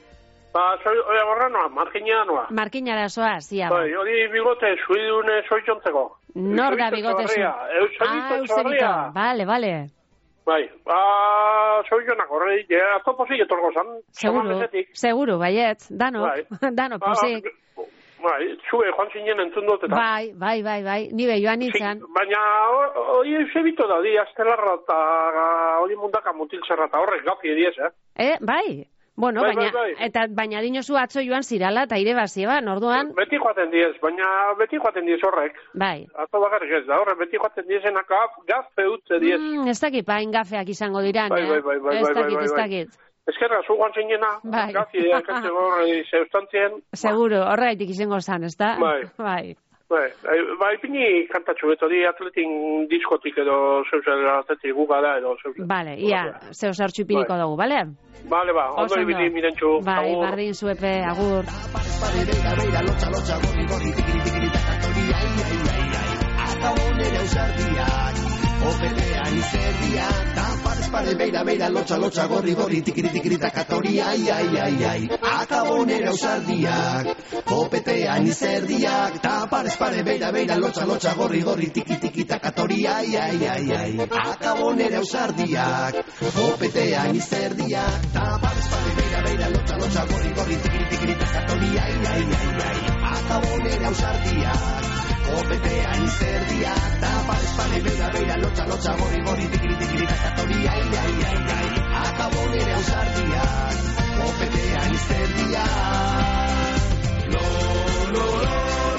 Ba, soy, oia gorra noa, Markina noa. Markinara soa, zia. Bai, hori bigote, suidune soitzontzeko. Nor da bigote zu? Eusebito Etxebarria. Vale, vale. Bai, ba, soitzonak horre, ato posik etorgo zan. Seguro, seguro, baiet, dano, dano posik. Bai, zue, joan zinen entzun dut eta. Bai, bai, bai, bai, nire joan nintzen. Baina, hori eusebito da, di, astelarra eta hori mundaka mutiltzerra eta horrek gafi ediez, eh? Eh, bai. Bueno, bai, baina, bai, bai. Eta baina dinozu atzo joan zirala eta ire bazia, orduan. Beti joaten diez, baina beti joaten diez horrek. Bai. Atzo bakarrik ez da, horrek beti joaten diezenak gazpe utze diez. Mm, ez dakit pain gafeak izango diran, bai, eh? Bai, bai, bai, ez bai, dakit, bai, ez bai. dakit. Ezkerra, zu guan zinena, bai. gazi, ekatze gorri zeustantzien. Seguro, horregaitik izango zan, ez da? Bai. Bai. Bai, bai, ipini kantatxu, beto di atletin diskotik edo zeuzer atletik gugada edo zeuzer. Bale, ia, zeu zartxu ipiniko bai. dugu, bale? Bale, ba, ondo ibili mirentxu. Bai, bardin zuepe, agur. Pare, beira, beira, lotxa, lotxa, gorri, gorri, tikiri, tikiri, takatori, ai, ai, ai, ai. Akabo nere ausardiak, opetean izerdiak, ta parez, pare, beira, beira, lotxa, lotxa, gorri, gorri, tikiri, tikiri, takatori, ai, ai, ai, ai. Akabo nere ausardiak, opetean izerdiak, ta parez, pare, beira, beira, lotxa, lotxa, gorri, gorri, tiki, tiki, takatori, ai, ai, ai, ai. Akabo nere ausardiak, opetean izerdiak, ta parez, pare, beira, beira, lotxa, lotxa, gorri, gorri, tikiri, tikiri, takatori, ai, ai, ai, ai. Akabo nere ausardiak, opetean izerdiak, ta parez, pare, beira, beira, lotxa, lotxa, gorri, gorri, tikiri, tikiri, takatori, ai, ai, ai, ai. Akabo nere ausardiak, opetean izerdiak. Lo, lo, lo.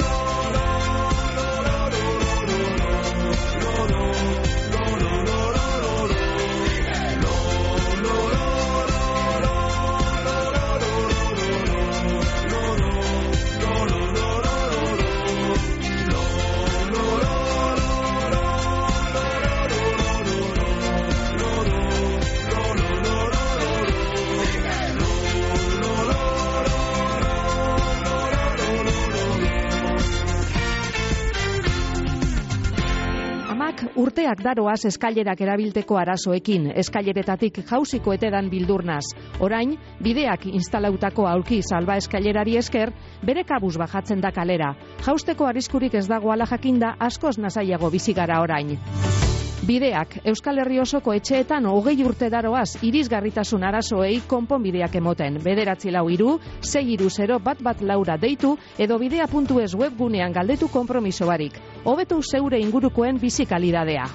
Urteak daroaz eskailerak erabilteko arazoekin, eskaileretatik jausiko etedan bildurnaz. Orain, bideak instalautako aulki salba eskailerari esker, bere kabuz bajatzen da kalera. Jausteko arriskurik ez dago ala jakinda, askoz nasaiago bizi gara orain. Bideak, Euskal Herri osoko etxeetan hogei urte daroaz irisgarritasun arazoei konponbideak emoten. Bederatzi lau iru, sei iru zero bat bat laura deitu, edo bidea puntu es webgunean galdetu konpromiso barik. Hobetu zeure ingurukoen bizi kalidadea.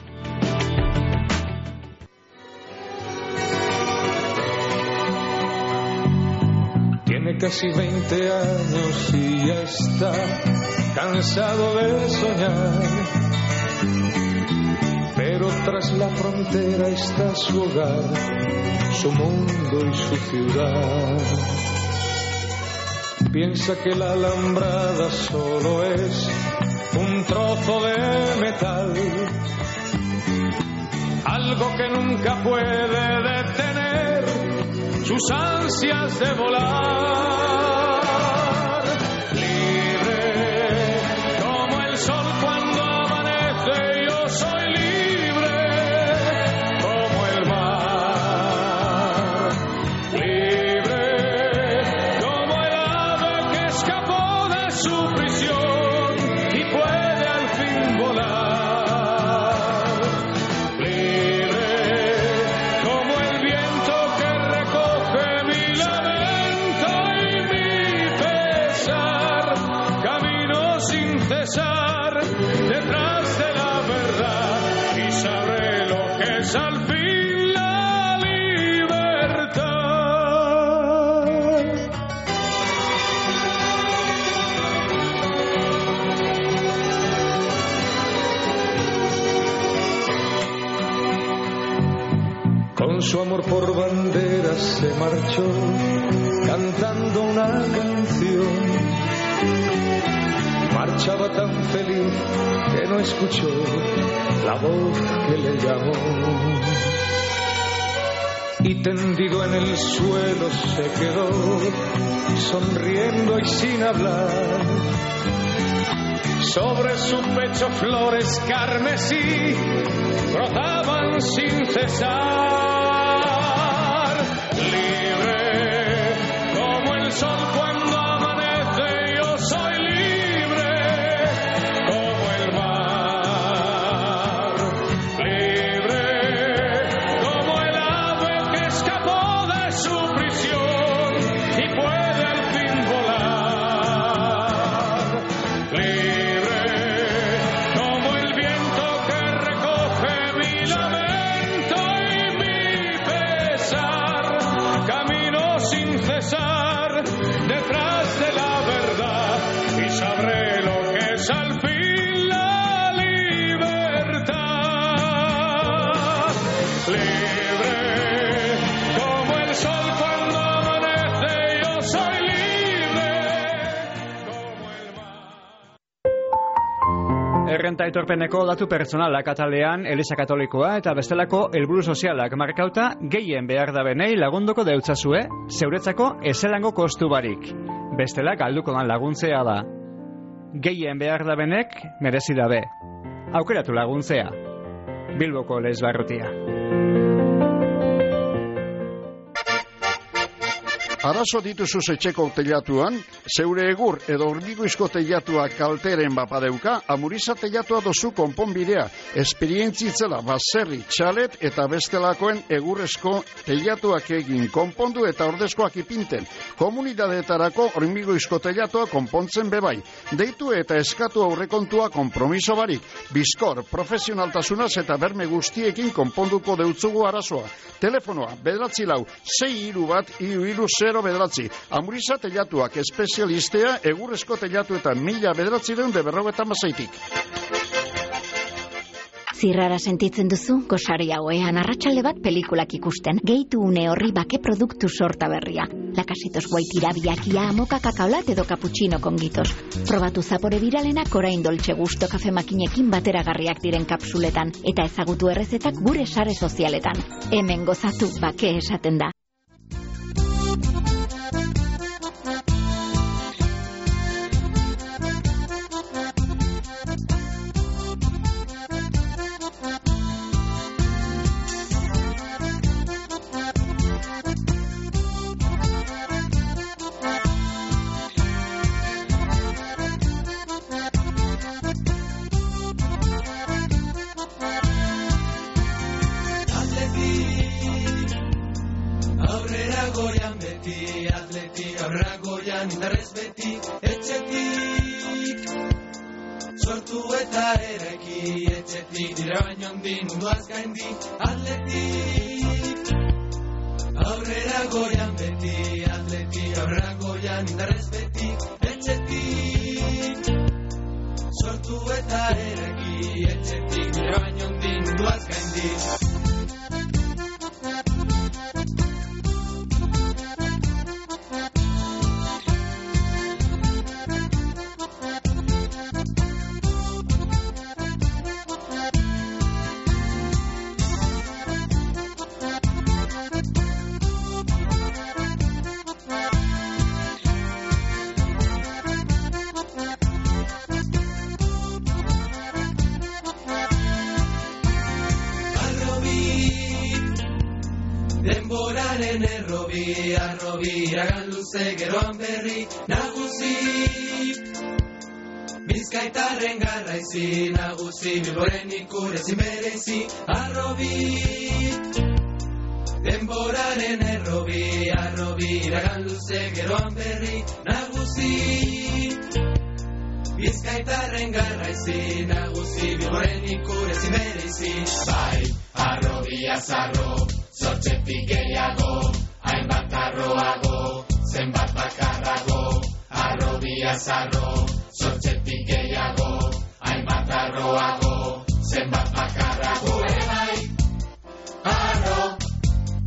Tiene casi veinte años y ya está cansado de soñar. Pero tras la frontera está su hogar, su mundo y su ciudad. Piensa que la alambrada solo es un trozo de metal, algo que nunca puede detener sus ansias de volar. Libre como el sol cuando amanece, yo soy libre como el mar. Libre como el ave que escapó de su prisión y puede al fin volar. Libre como el viento que recoge mi lamento y mi pesar. Camino sin cesar detrás de la verdad y sabré lo que es al fin la libertad. con su amor por bandera se marchó cantando una canción. Marchaba tan feliz que no escuchó la voz que le llamó. Y tendido en el suelo se quedó, sonriendo y sin hablar. Sobre su pecho flores carmesí brotaban sin cesar. Libre como el sol cuando amanece, yo soy libre como el mar. Libre como el ave que escapó de su prisión y puede al fin volar. Libre detrás de la verdad y sabré lo que es al fin la libertad. Libre como el sol cuando amanece, yo soy libre como el mar. Errenta aitorpeneko datu pertsonalak atalean Eliza Katolikoa eta bestelako helburu sozialak markauta gehien behar da benei lagunduko deutzazue, zeuretzako ezelango kostu barik. Bestela galduko dan laguntzea da. Gehien behar da benek merezi dabe. Aukeratu laguntzea. Bilboko Lez Barrutia. Arazo dituzu etxeko teilatuan, zeure egur edo hormiguizko teilatua kalteren bapadeuka, Amuriza teilatua dozu konponbidea, esperientzitzela baserri, txalet eta bestelakoen egurrezko teilatuak egin konpondu eta ordezkoak ipinten. Komunidadeetarako hormiguizko teilatua konpontzen bebai. Deitu eta eskatu aurrekontua konpromiso barik. Bizkor, profesionaltasunaz eta berme guztiekin konponduko deutzugu arazoa. Telefonoa, bederatzi lau, sei hiru bat, hiru hiru zero bederatzi. Amuriza teilatuak espezialistea egurrezko teilatuetan mila bederatzireun de berrogeta mazaitik. Zirrara sentitzen duzu, gosari hauean arratsalde bat pelikulak ikusten. Gehitu une horri bake produktu sorta berria. Lakasitos guaitira biakia, moka kakaolat edo cappuccino kongitos. Probatu zapore biralenak orain doltxe gusto kafe makinekin bateragarriak diren kapsuletan. Eta ezagutu errezetak gure sare sozialetan. Hemen gozatu bake esaten da. Indarrez beti etxetik sortu eta eraiki etxetik dira baino handi munduaz gaindi atletik aurrera goian beti atletik aurrera goian indarrez beti etxetik sortu eta eraiki etxetik dira baino handi munduaz gaindi. Denboraren errobi, arrobi, iragan luze geroan berri nagusi. Bizkaitarren garraizi nagusi, Bilboren ikurezin berezi arrobi. Denboraren errobi, arrobi, iragan luze geroan berri nagusi. Bizkaitarren garraizi nagusi, Bilboren ikurezin berezi. Bai, arrobia zarro, zortzetik gehiago, hainbat arroago, zenbat bakarrago, arrobia zarro, zortzetik gehiago, hainbat arroago, zenbat bakarrago, ere bai, arro,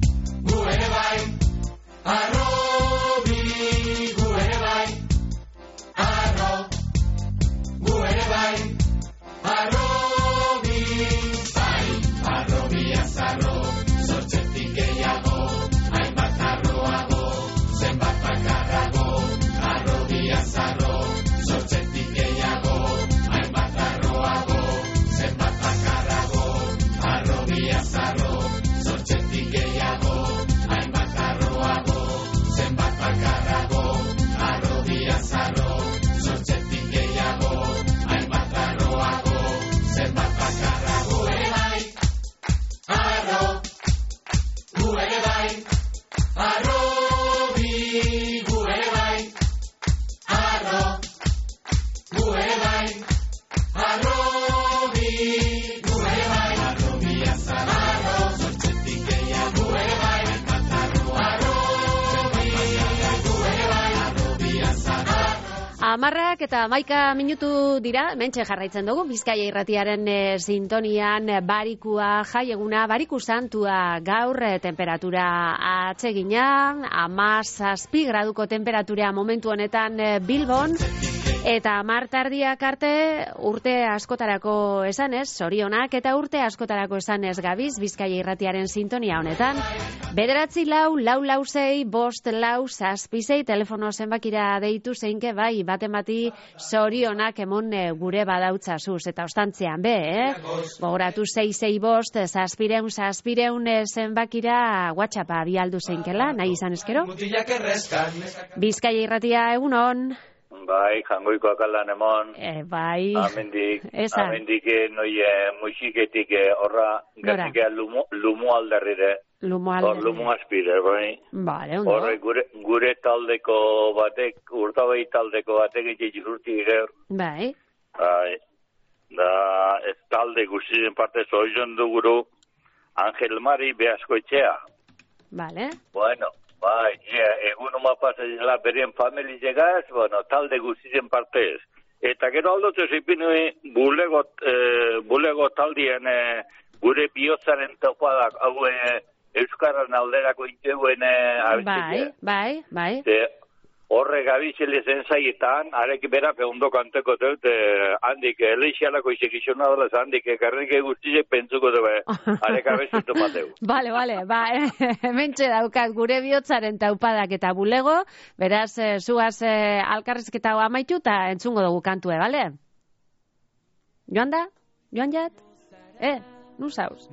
Amarrak eta hamaika minutu dira, mentxe jarraitzen dugu, Bizkaia irratiaren e, sintonian e, barikua jaieguna, bariku santua gaur e, temperatura atsegina, hamazazpi graduko temperatura momentu honetan e, Bilbon, eta hamar tardiak arte urte askotarako esanez, zorionak eta urte askotarako esanez gabiz, Bizkaia irratiaren sintonia honetan. Bederatzi lau, lau lau zei, bost lau, zazpizei, telefono zenbakira deitu zeinke bai, baten bati zorionak emon e, gure badautzazuz, eta ostantzean be, eh? Gogoratu zei zei bost, zazpireun, zazpireun e, zenbakira WhatsAppa bialdu zeinkela, nahi izan eskero? Bizkaia irratia egunon. Bai, jangoikoak aldan emon. E, bai. Amendik, Esa. amendik noi eh, musiketik eh, horra, gertik lumo, lumo aldarrire. Lumo Hor lumo aspire, bai. Vale, ondo. Horre gure, gure taldeko batek, urtabei taldeko batek egin urti gero. Bai. Bai. Da, ez talde guztien parte zoizon duguru Angel Mari Beasko etxea. Vale. Bueno. Bai, yeah, egun uma pasazela berien famili llegaz, bueno, talde guztien partez. Eta gero aldotu zipinui bulego, eh, bulego taldien eh, gure bihotzaren topadak, hau eh, Euskaran alderako integuen eh, Bai, bai, bai. De, horre gabizile zen zaietan, arek bera pehundo kanteko dut, eh, handik elixialako izekizuna dela, handik karrike guztiek pentsuko dut, arek abezitu mateu. Bale, bale, ba, hementxe daukat gure bihotzaren taupadak eta bulego, beraz, e, zugaz e, alkarrizketa amaitu eta entzungo dugu kantue, bale? Joan da? Joan jat? Eh, nu zauz?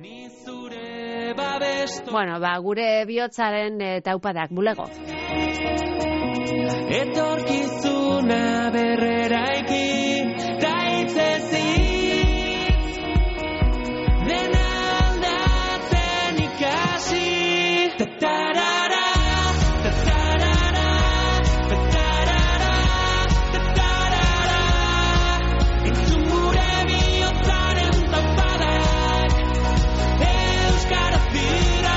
Bueno, ba, gure bihotzaren e, taupadak, bulego. Etorkizuna berreraiki daitzezik dena aldatzen ikasi tatarara tatarara tatarara tatarara entzun gure bihotzaren taupadak euskaraz dira.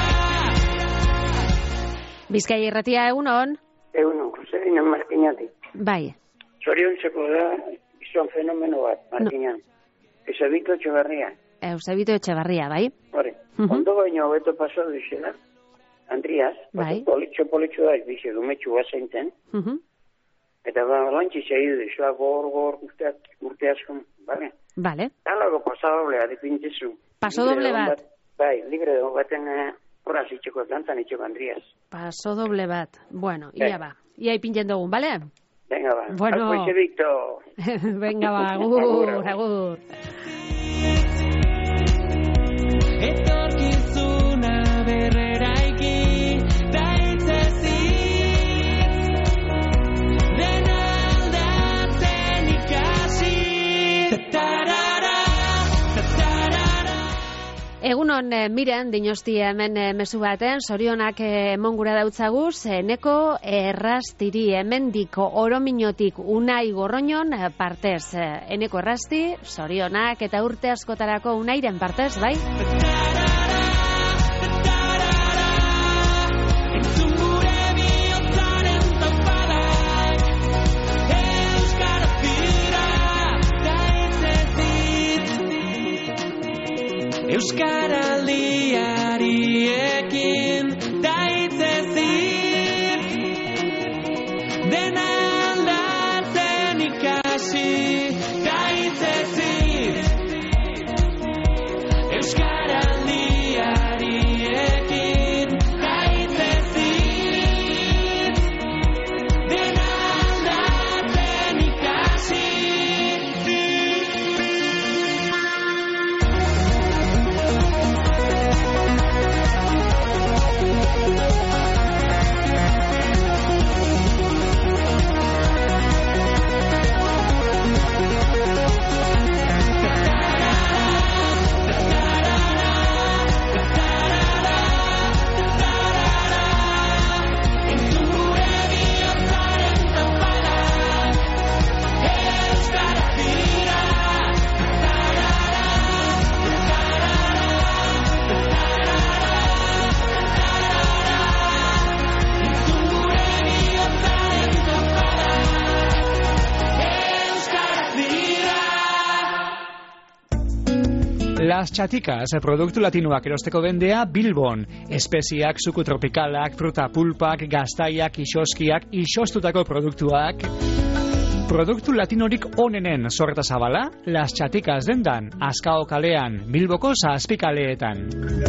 Bizkaia irratia egunon? Egunon, Joselina Martinatik. Bai. Zoriontzeko da, izan fenomeno bat, Martinan. No. Eusebito Etxebarria. Eusebito Etxebarria, bai. Hore, Uh -huh. ondo baino beto pasado dizela, Andriaz, bai. politxo politxo da, bize dumetxu bazainten, Uh -huh. eta ba, lantzi zeidu dizela, gor, gor, urte, urte askon, bale? Vale. Talago pasadoble, adipintzezu. Paso doble bat. Bai, libre dago baten horaz uh, itxeko plantan itxeko Andriaz. Paso doble bat. Bueno, ia ba. Ia ipintzen dugun, bale? Venga ba. Bueno. Alko Eusebito. Venga ba, agur, agur. Etorkizuna berreraiki daitzezik dena aldatzen ikasi tatarara tatarara. Egunon, eh, miren, dinosti hemen eh, mezu baten, zorionak eh, emon gura dautzaguz, eneko errastiri hemendiko orominotik unai gorroñon eh, partez. Eh, eneko errasti, zorionak eta urte askotarako unairen partez, bai? Euskaraldiariekin daitzezik dena aldatzen ikasi daitzezik Euskaraldiariekin daitzezik dena aldatzen ikasi. Las Chaticas, produktu latinoak erosteko bendea Bilbon. Espeziak, suku tropikalak, fruta pulpak, gaztaiak, isoskiak, isostutako produktuak. Produktu latinorik onenen sorreta zabala, Las Chaticas dendan, Azkao kalean, Bilboko zazpi kaleetan.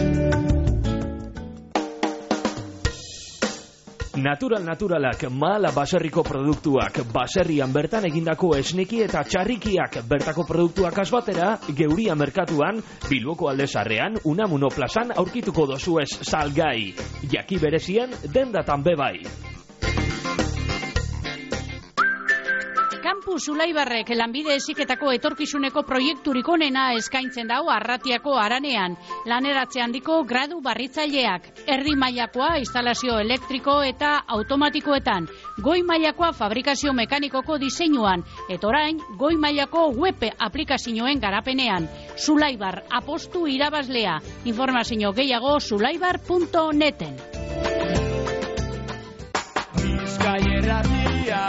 Natural naturalak, Mahala baserriko produktuak, baserrian bertan egindako esneki eta txarrikiak, bertako produktuak asbatera, Geuria merkatuan, Bilboko aldezarrean, Unamuno plazan aurkituko dozuez salgai. Jaki berezian, dendatan bebai. Kampu Zulaibarrek lanbide heziketako etorkizuneko proiekturik onena eskaintzen dau Arratiako Aranean. Laneratze handiko gradu barritzaileak, erdi mailakoa instalazio elektriko eta automatikoetan, goi mailakoa fabrikazio mekanikoko diseinuan, eta orain goi mailako web aplikazioen garapenean. Zulaibar apostu irabazlea. Informazio gehiago zulaibar puntu neten. Bizkaierratia.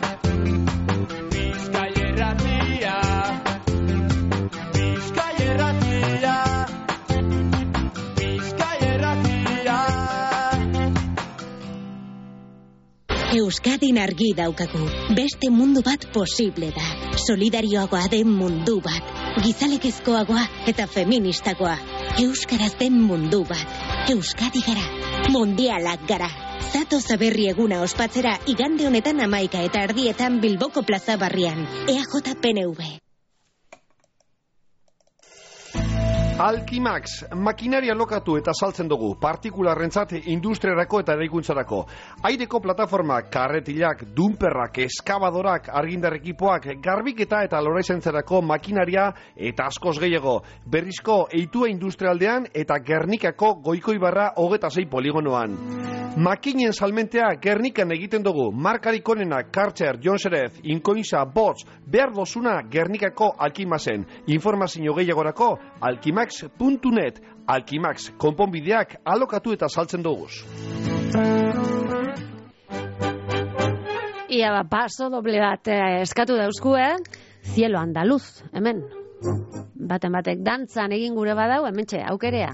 Euskadin argi daukagu, beste mundu bat posible da. Solidarioagoa den mundu bat, gizalekezkoagoa eta feministagoa. Euskaraz den mundu bat. Euskadi gara, mundialak gara. Zato zaberri eguna ospatzera igande honetan amaika eta ardietan Bilboko plaza barrian. E A J P N V. Alkimax, makinaria lokatu eta saltzen dugu, partikularrentzat industriarako eta eraikuntzarako. Aireko plataformak, karretilak, dumperrak, eskabadorak, argindar ekipoak, garbiketa eta loraizentzarako makinaria eta askoz gehiago. Berrizko eitua industrialdean eta Gernikako Goikoibarra hogeta sei poligonoan. Makinen salmentea Gernikan egiten dugu, markarik onenak Karcher, Jonserez, Inkoinza, Bots, behar dozuna Gernikako Alkimaxen. Informazio gehiagorako alkimax puntu net. Alkimax, konponbideak alokatu eta saltzen duguz. Ia, paso doble bat eh, eskatu dauzkue, Cielo Andaluz, hemen. Baten batek dantzan egin gure badau, hementxe, aukerea.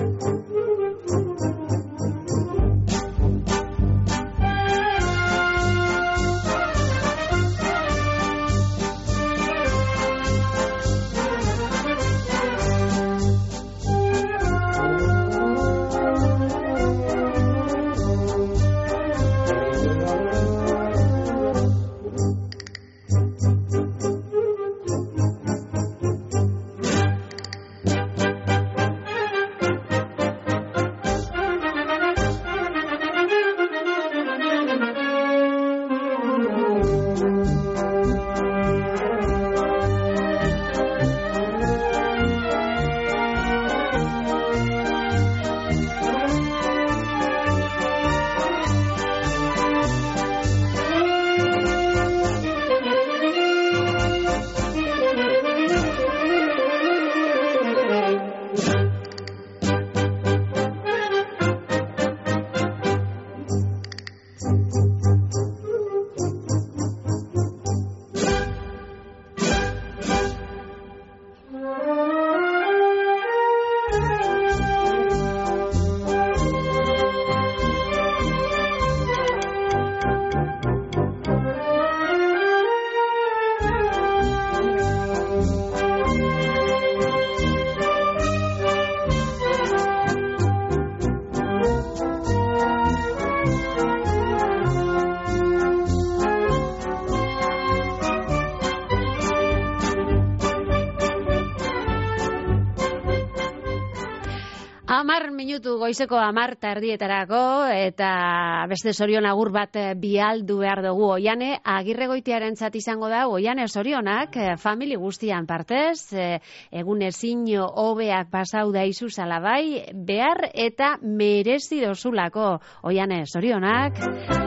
Amar minutu goizeko amarta erdietarako eta beste sorion agur bat bialdu behar dugu Oiane, Agirregoitiaren zat izango da, Oiane sorionak, famili guztian partez, egun ezin hobeak pasau da izu salabai, behar eta merezi dozulako Oiane sorionak.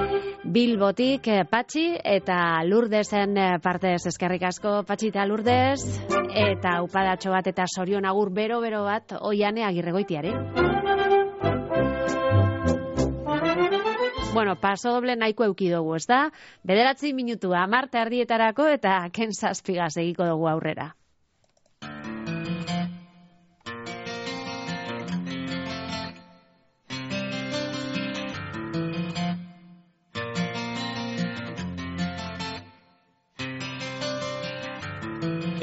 Bilbotik Patxi eta Lurdesen partez eskerrik asko Patxi eta Lurdes eta upadatxo bat eta sorion agur bero-bero bat Oiane Agirregoitiari. Bueno, paso doble nahiko euki dugu, ez da? Bederatzi minutu amarta erdietarako eta ken zazpigaz egiko dugu aurrera.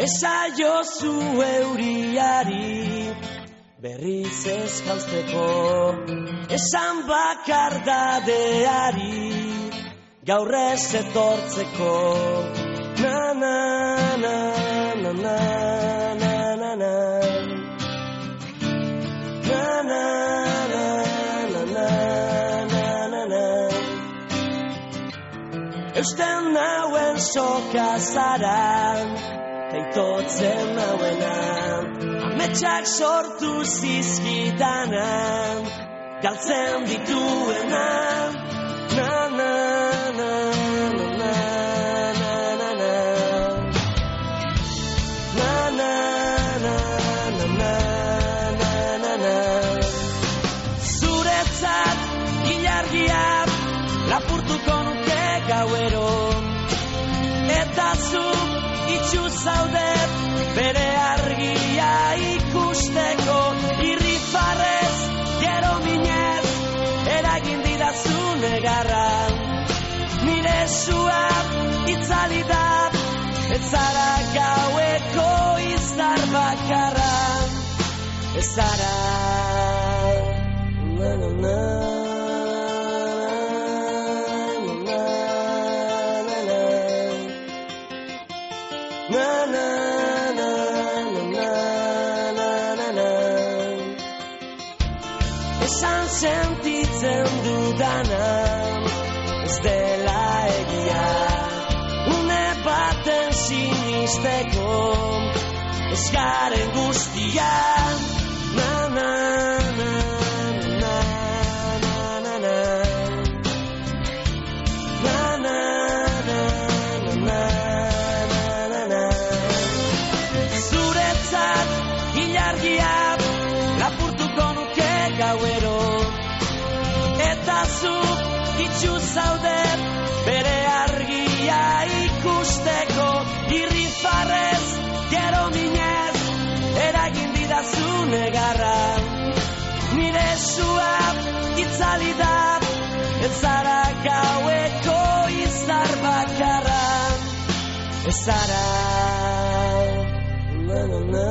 Esaiozu euriari berriz ez jauzteko, esan bakardadeari gaur ez etortzeko. Na na na na na na na na na na na na na na na. Eusten nauen soka zara, teitotzen nauena, ametsak sortu zizkitanan, galtzen dituena. Na na na na na na na na na na na na na na na. Zuretzat ilargia lapurtuko nuke gauero, eta zu itxu zaudet bere argia ikusteko. Irrifarrez, gero minez, eragin didazu negarra. Nire sua itzali da, ez zara gaueko izar bakarra. Ez zara na na na. Na na na na na na na na. Esan sentitzen dudana ez dela egia, une baten sinisteko ez garen guztian. Na na na na na na na na na na na na. Zuretzat ilargia lapurtuko nuke gauero, eta zuk itxu zaudet bere argia ikusteko. Irrifarrez, gero minez, eragin didazu negarra. Nire sua itzali da, ez zara gaueko izar bakarra. Ez zara na na na.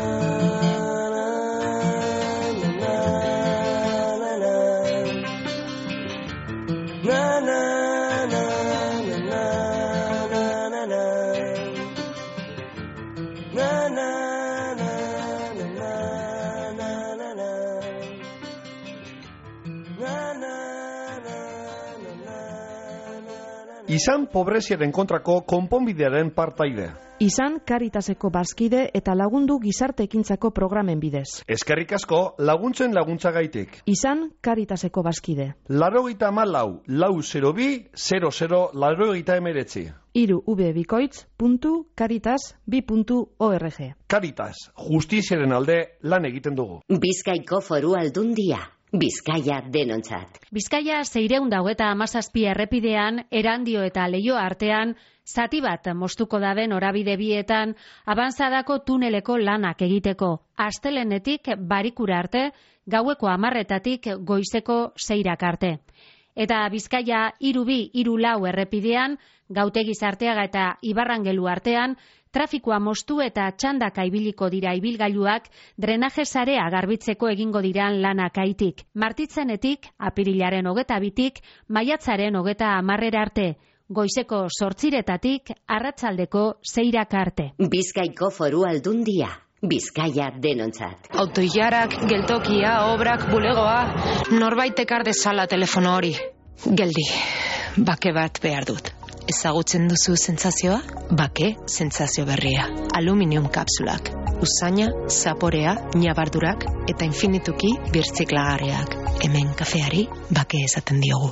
Izan pobreziaren kontrako konponbidearen partaide. Izan Caritaseko bazkide eta lagundu gizarte ekintzako programen bidez. Eskerrik asko laguntzen laguntzagaitik. Izan Caritaseko bazkide. Laurogeita hamalau, lau zero bi, zero zero, laurogeita hemeretzi. Hiru ubebikoitz puntu caritas bi puntu org. Caritas, justiziaren alde lan egiten dugu. Bizkaiko Foru Aldundia. Bizkaia denontzat. Bizkaia seiehun eta hamazazpi errepidean, Erandio eta Leio artean, zati bat moztuko dabe norabide bietan, abantzadako tuneleko lanak egiteko. Astelenetik barikura arte, gaueko hamarretatik goizeko seirak arte. Eta Bizkaia hiru bi hiru lau errepidean, Gautegi Zarteaga eta Ibarrangelu artean, trafikoa moztu eta txandaka ibiliko dira ibilgailuak drenaje sarea garbitzeko egingo diran lanak aitik. Martitzenetik, apirilaren hogeta bitik, maiatzaren hogeta hamarrera arte, goizeko sortziretatik, arratsaldeko seirak arte. Bizkaiko Foru Aldundia. Bizkaia denontzat. Autoilarak, geltokia, obrak, bulegoa, norbaitek ardezala telefono hori. Geldi, bake bat behar dut. Ezagutzen duzu sentsazioa? Bake sentsazio berria. Aluminium kapsulak. Usaina, zaporea, ñabardurak eta infinituki birtziklagarriak. Hemen kafeari bake esaten diogu.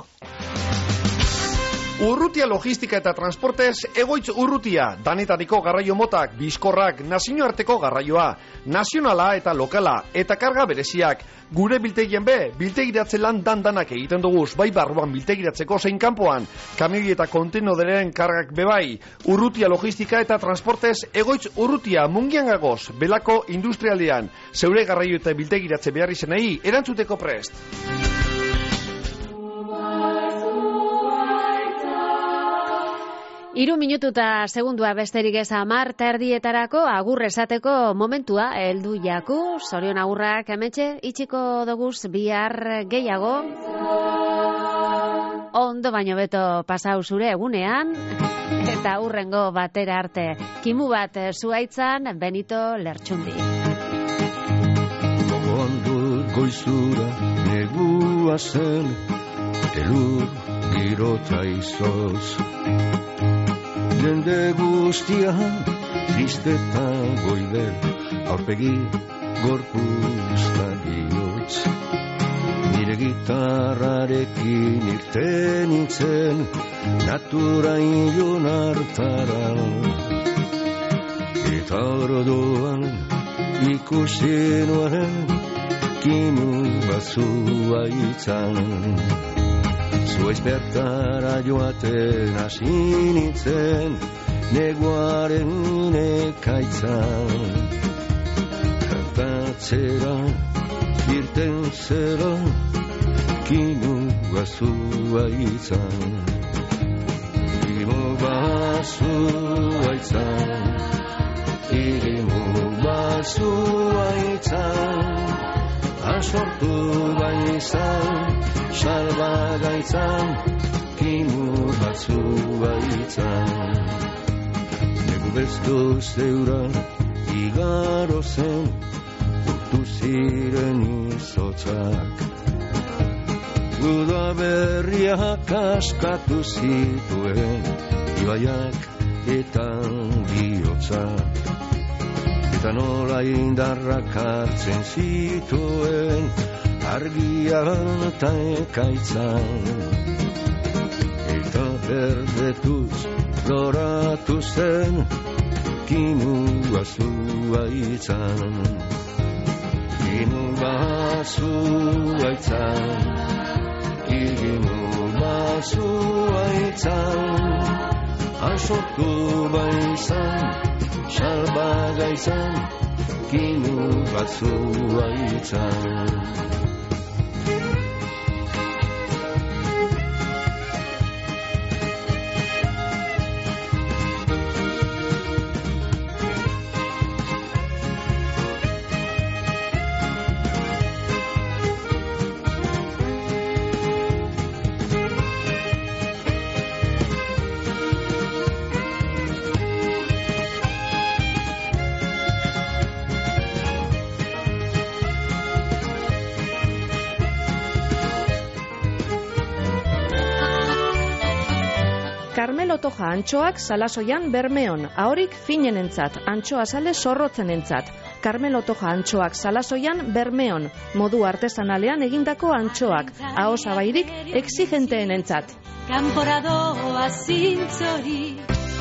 Urrutia logistika eta transportez egoitz urrutia, danetariko garraio motak, bizkorrak, nazioarteko garraioa, nazionala eta lokala, eta karga bereziak. Gure biltegien be, biltegiratze lan dan-danak egiten duguz, bai barruan biltegiratzeko zein kanpoan, kamioi eta kontenoderen kargak bebai. Urrutia logistika eta transportez egoitz urrutia, mungian gagoz, belako industrialdean, zeure garraio eta biltegiratze behar izenei, erantzuteko prest. Hiru minututa segundua besterik ez hamar terdietarako agur esateko momentua heldu jaku. Zorion agurrak hementxe itxiko doguz bihar gehiago. Ondo baino beto pasau zure egunean eta hurrengo batera arte. Kimu bat zuaitzan Benito Lertxundi. Gogoan dut goizura negua zen elur girota izoz. Jende guztia tristetan goide aurpegi gorpuzta bihotz. Nire gitarrarekin irten nintzen natura ilun hartara. Eta orduan ikusi nuen kimu bazua itzan. Zuaiz bertara joaten hasi nintzen neguaren ekaitzan. Kantatzera irten zera kimu bazua itzan. Kimu bazua itzan, kimu bazua itzan. Asortu baizan, salba gaitzan, kimu batzua itzan. Negu bezdo zeuran, igaro zen, urtu ziren izotzak. Guda berriak askatu zituen, ibaiak eta bihotzak. Eta nola indarrak hartzen zituen argian eta ekaitzan. Eta berdetuz loratu zen kimu bazua itzan. Kimu bazua itzan, kimu bazua itzan. Asortu baizan, salba gaizan, kimu batzua itzan. Carmelo Toja antxoak salasoian Bermeon, ahorik finenentzat, antxoa sale zorrotzenentzat. Carmelo Toja antxoak salasoian Bermeon, modu artesanalean egindako antxoak, aho zabairik exigenteenentzat. Kanporadoa zintzori.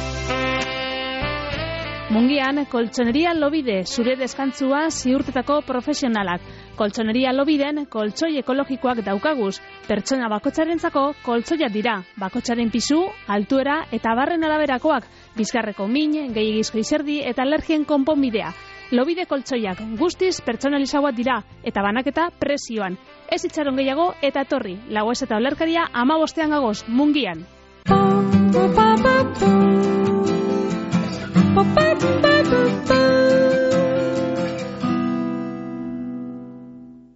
Mungian, koltsoneria Lobide, zure deskantzua ziurtetako profesionalak. Koltsoneria Lobiden, koltsoi ekologikoak daukaguz. Pertsona bakotxarentzako koltsoiak dira. Bakotxaren pisu, altuera eta barren araberakoak. Bizkarreko min, gehiagizko izerdi eta alergien konponbidea. Lobide koltsoiak guztiz pertsonalizagoak dira eta banaketa prezioan. Ez itxaron gehiago eta etorri. Lagoez eta olerkaria ama bostean gagoz, Mungian.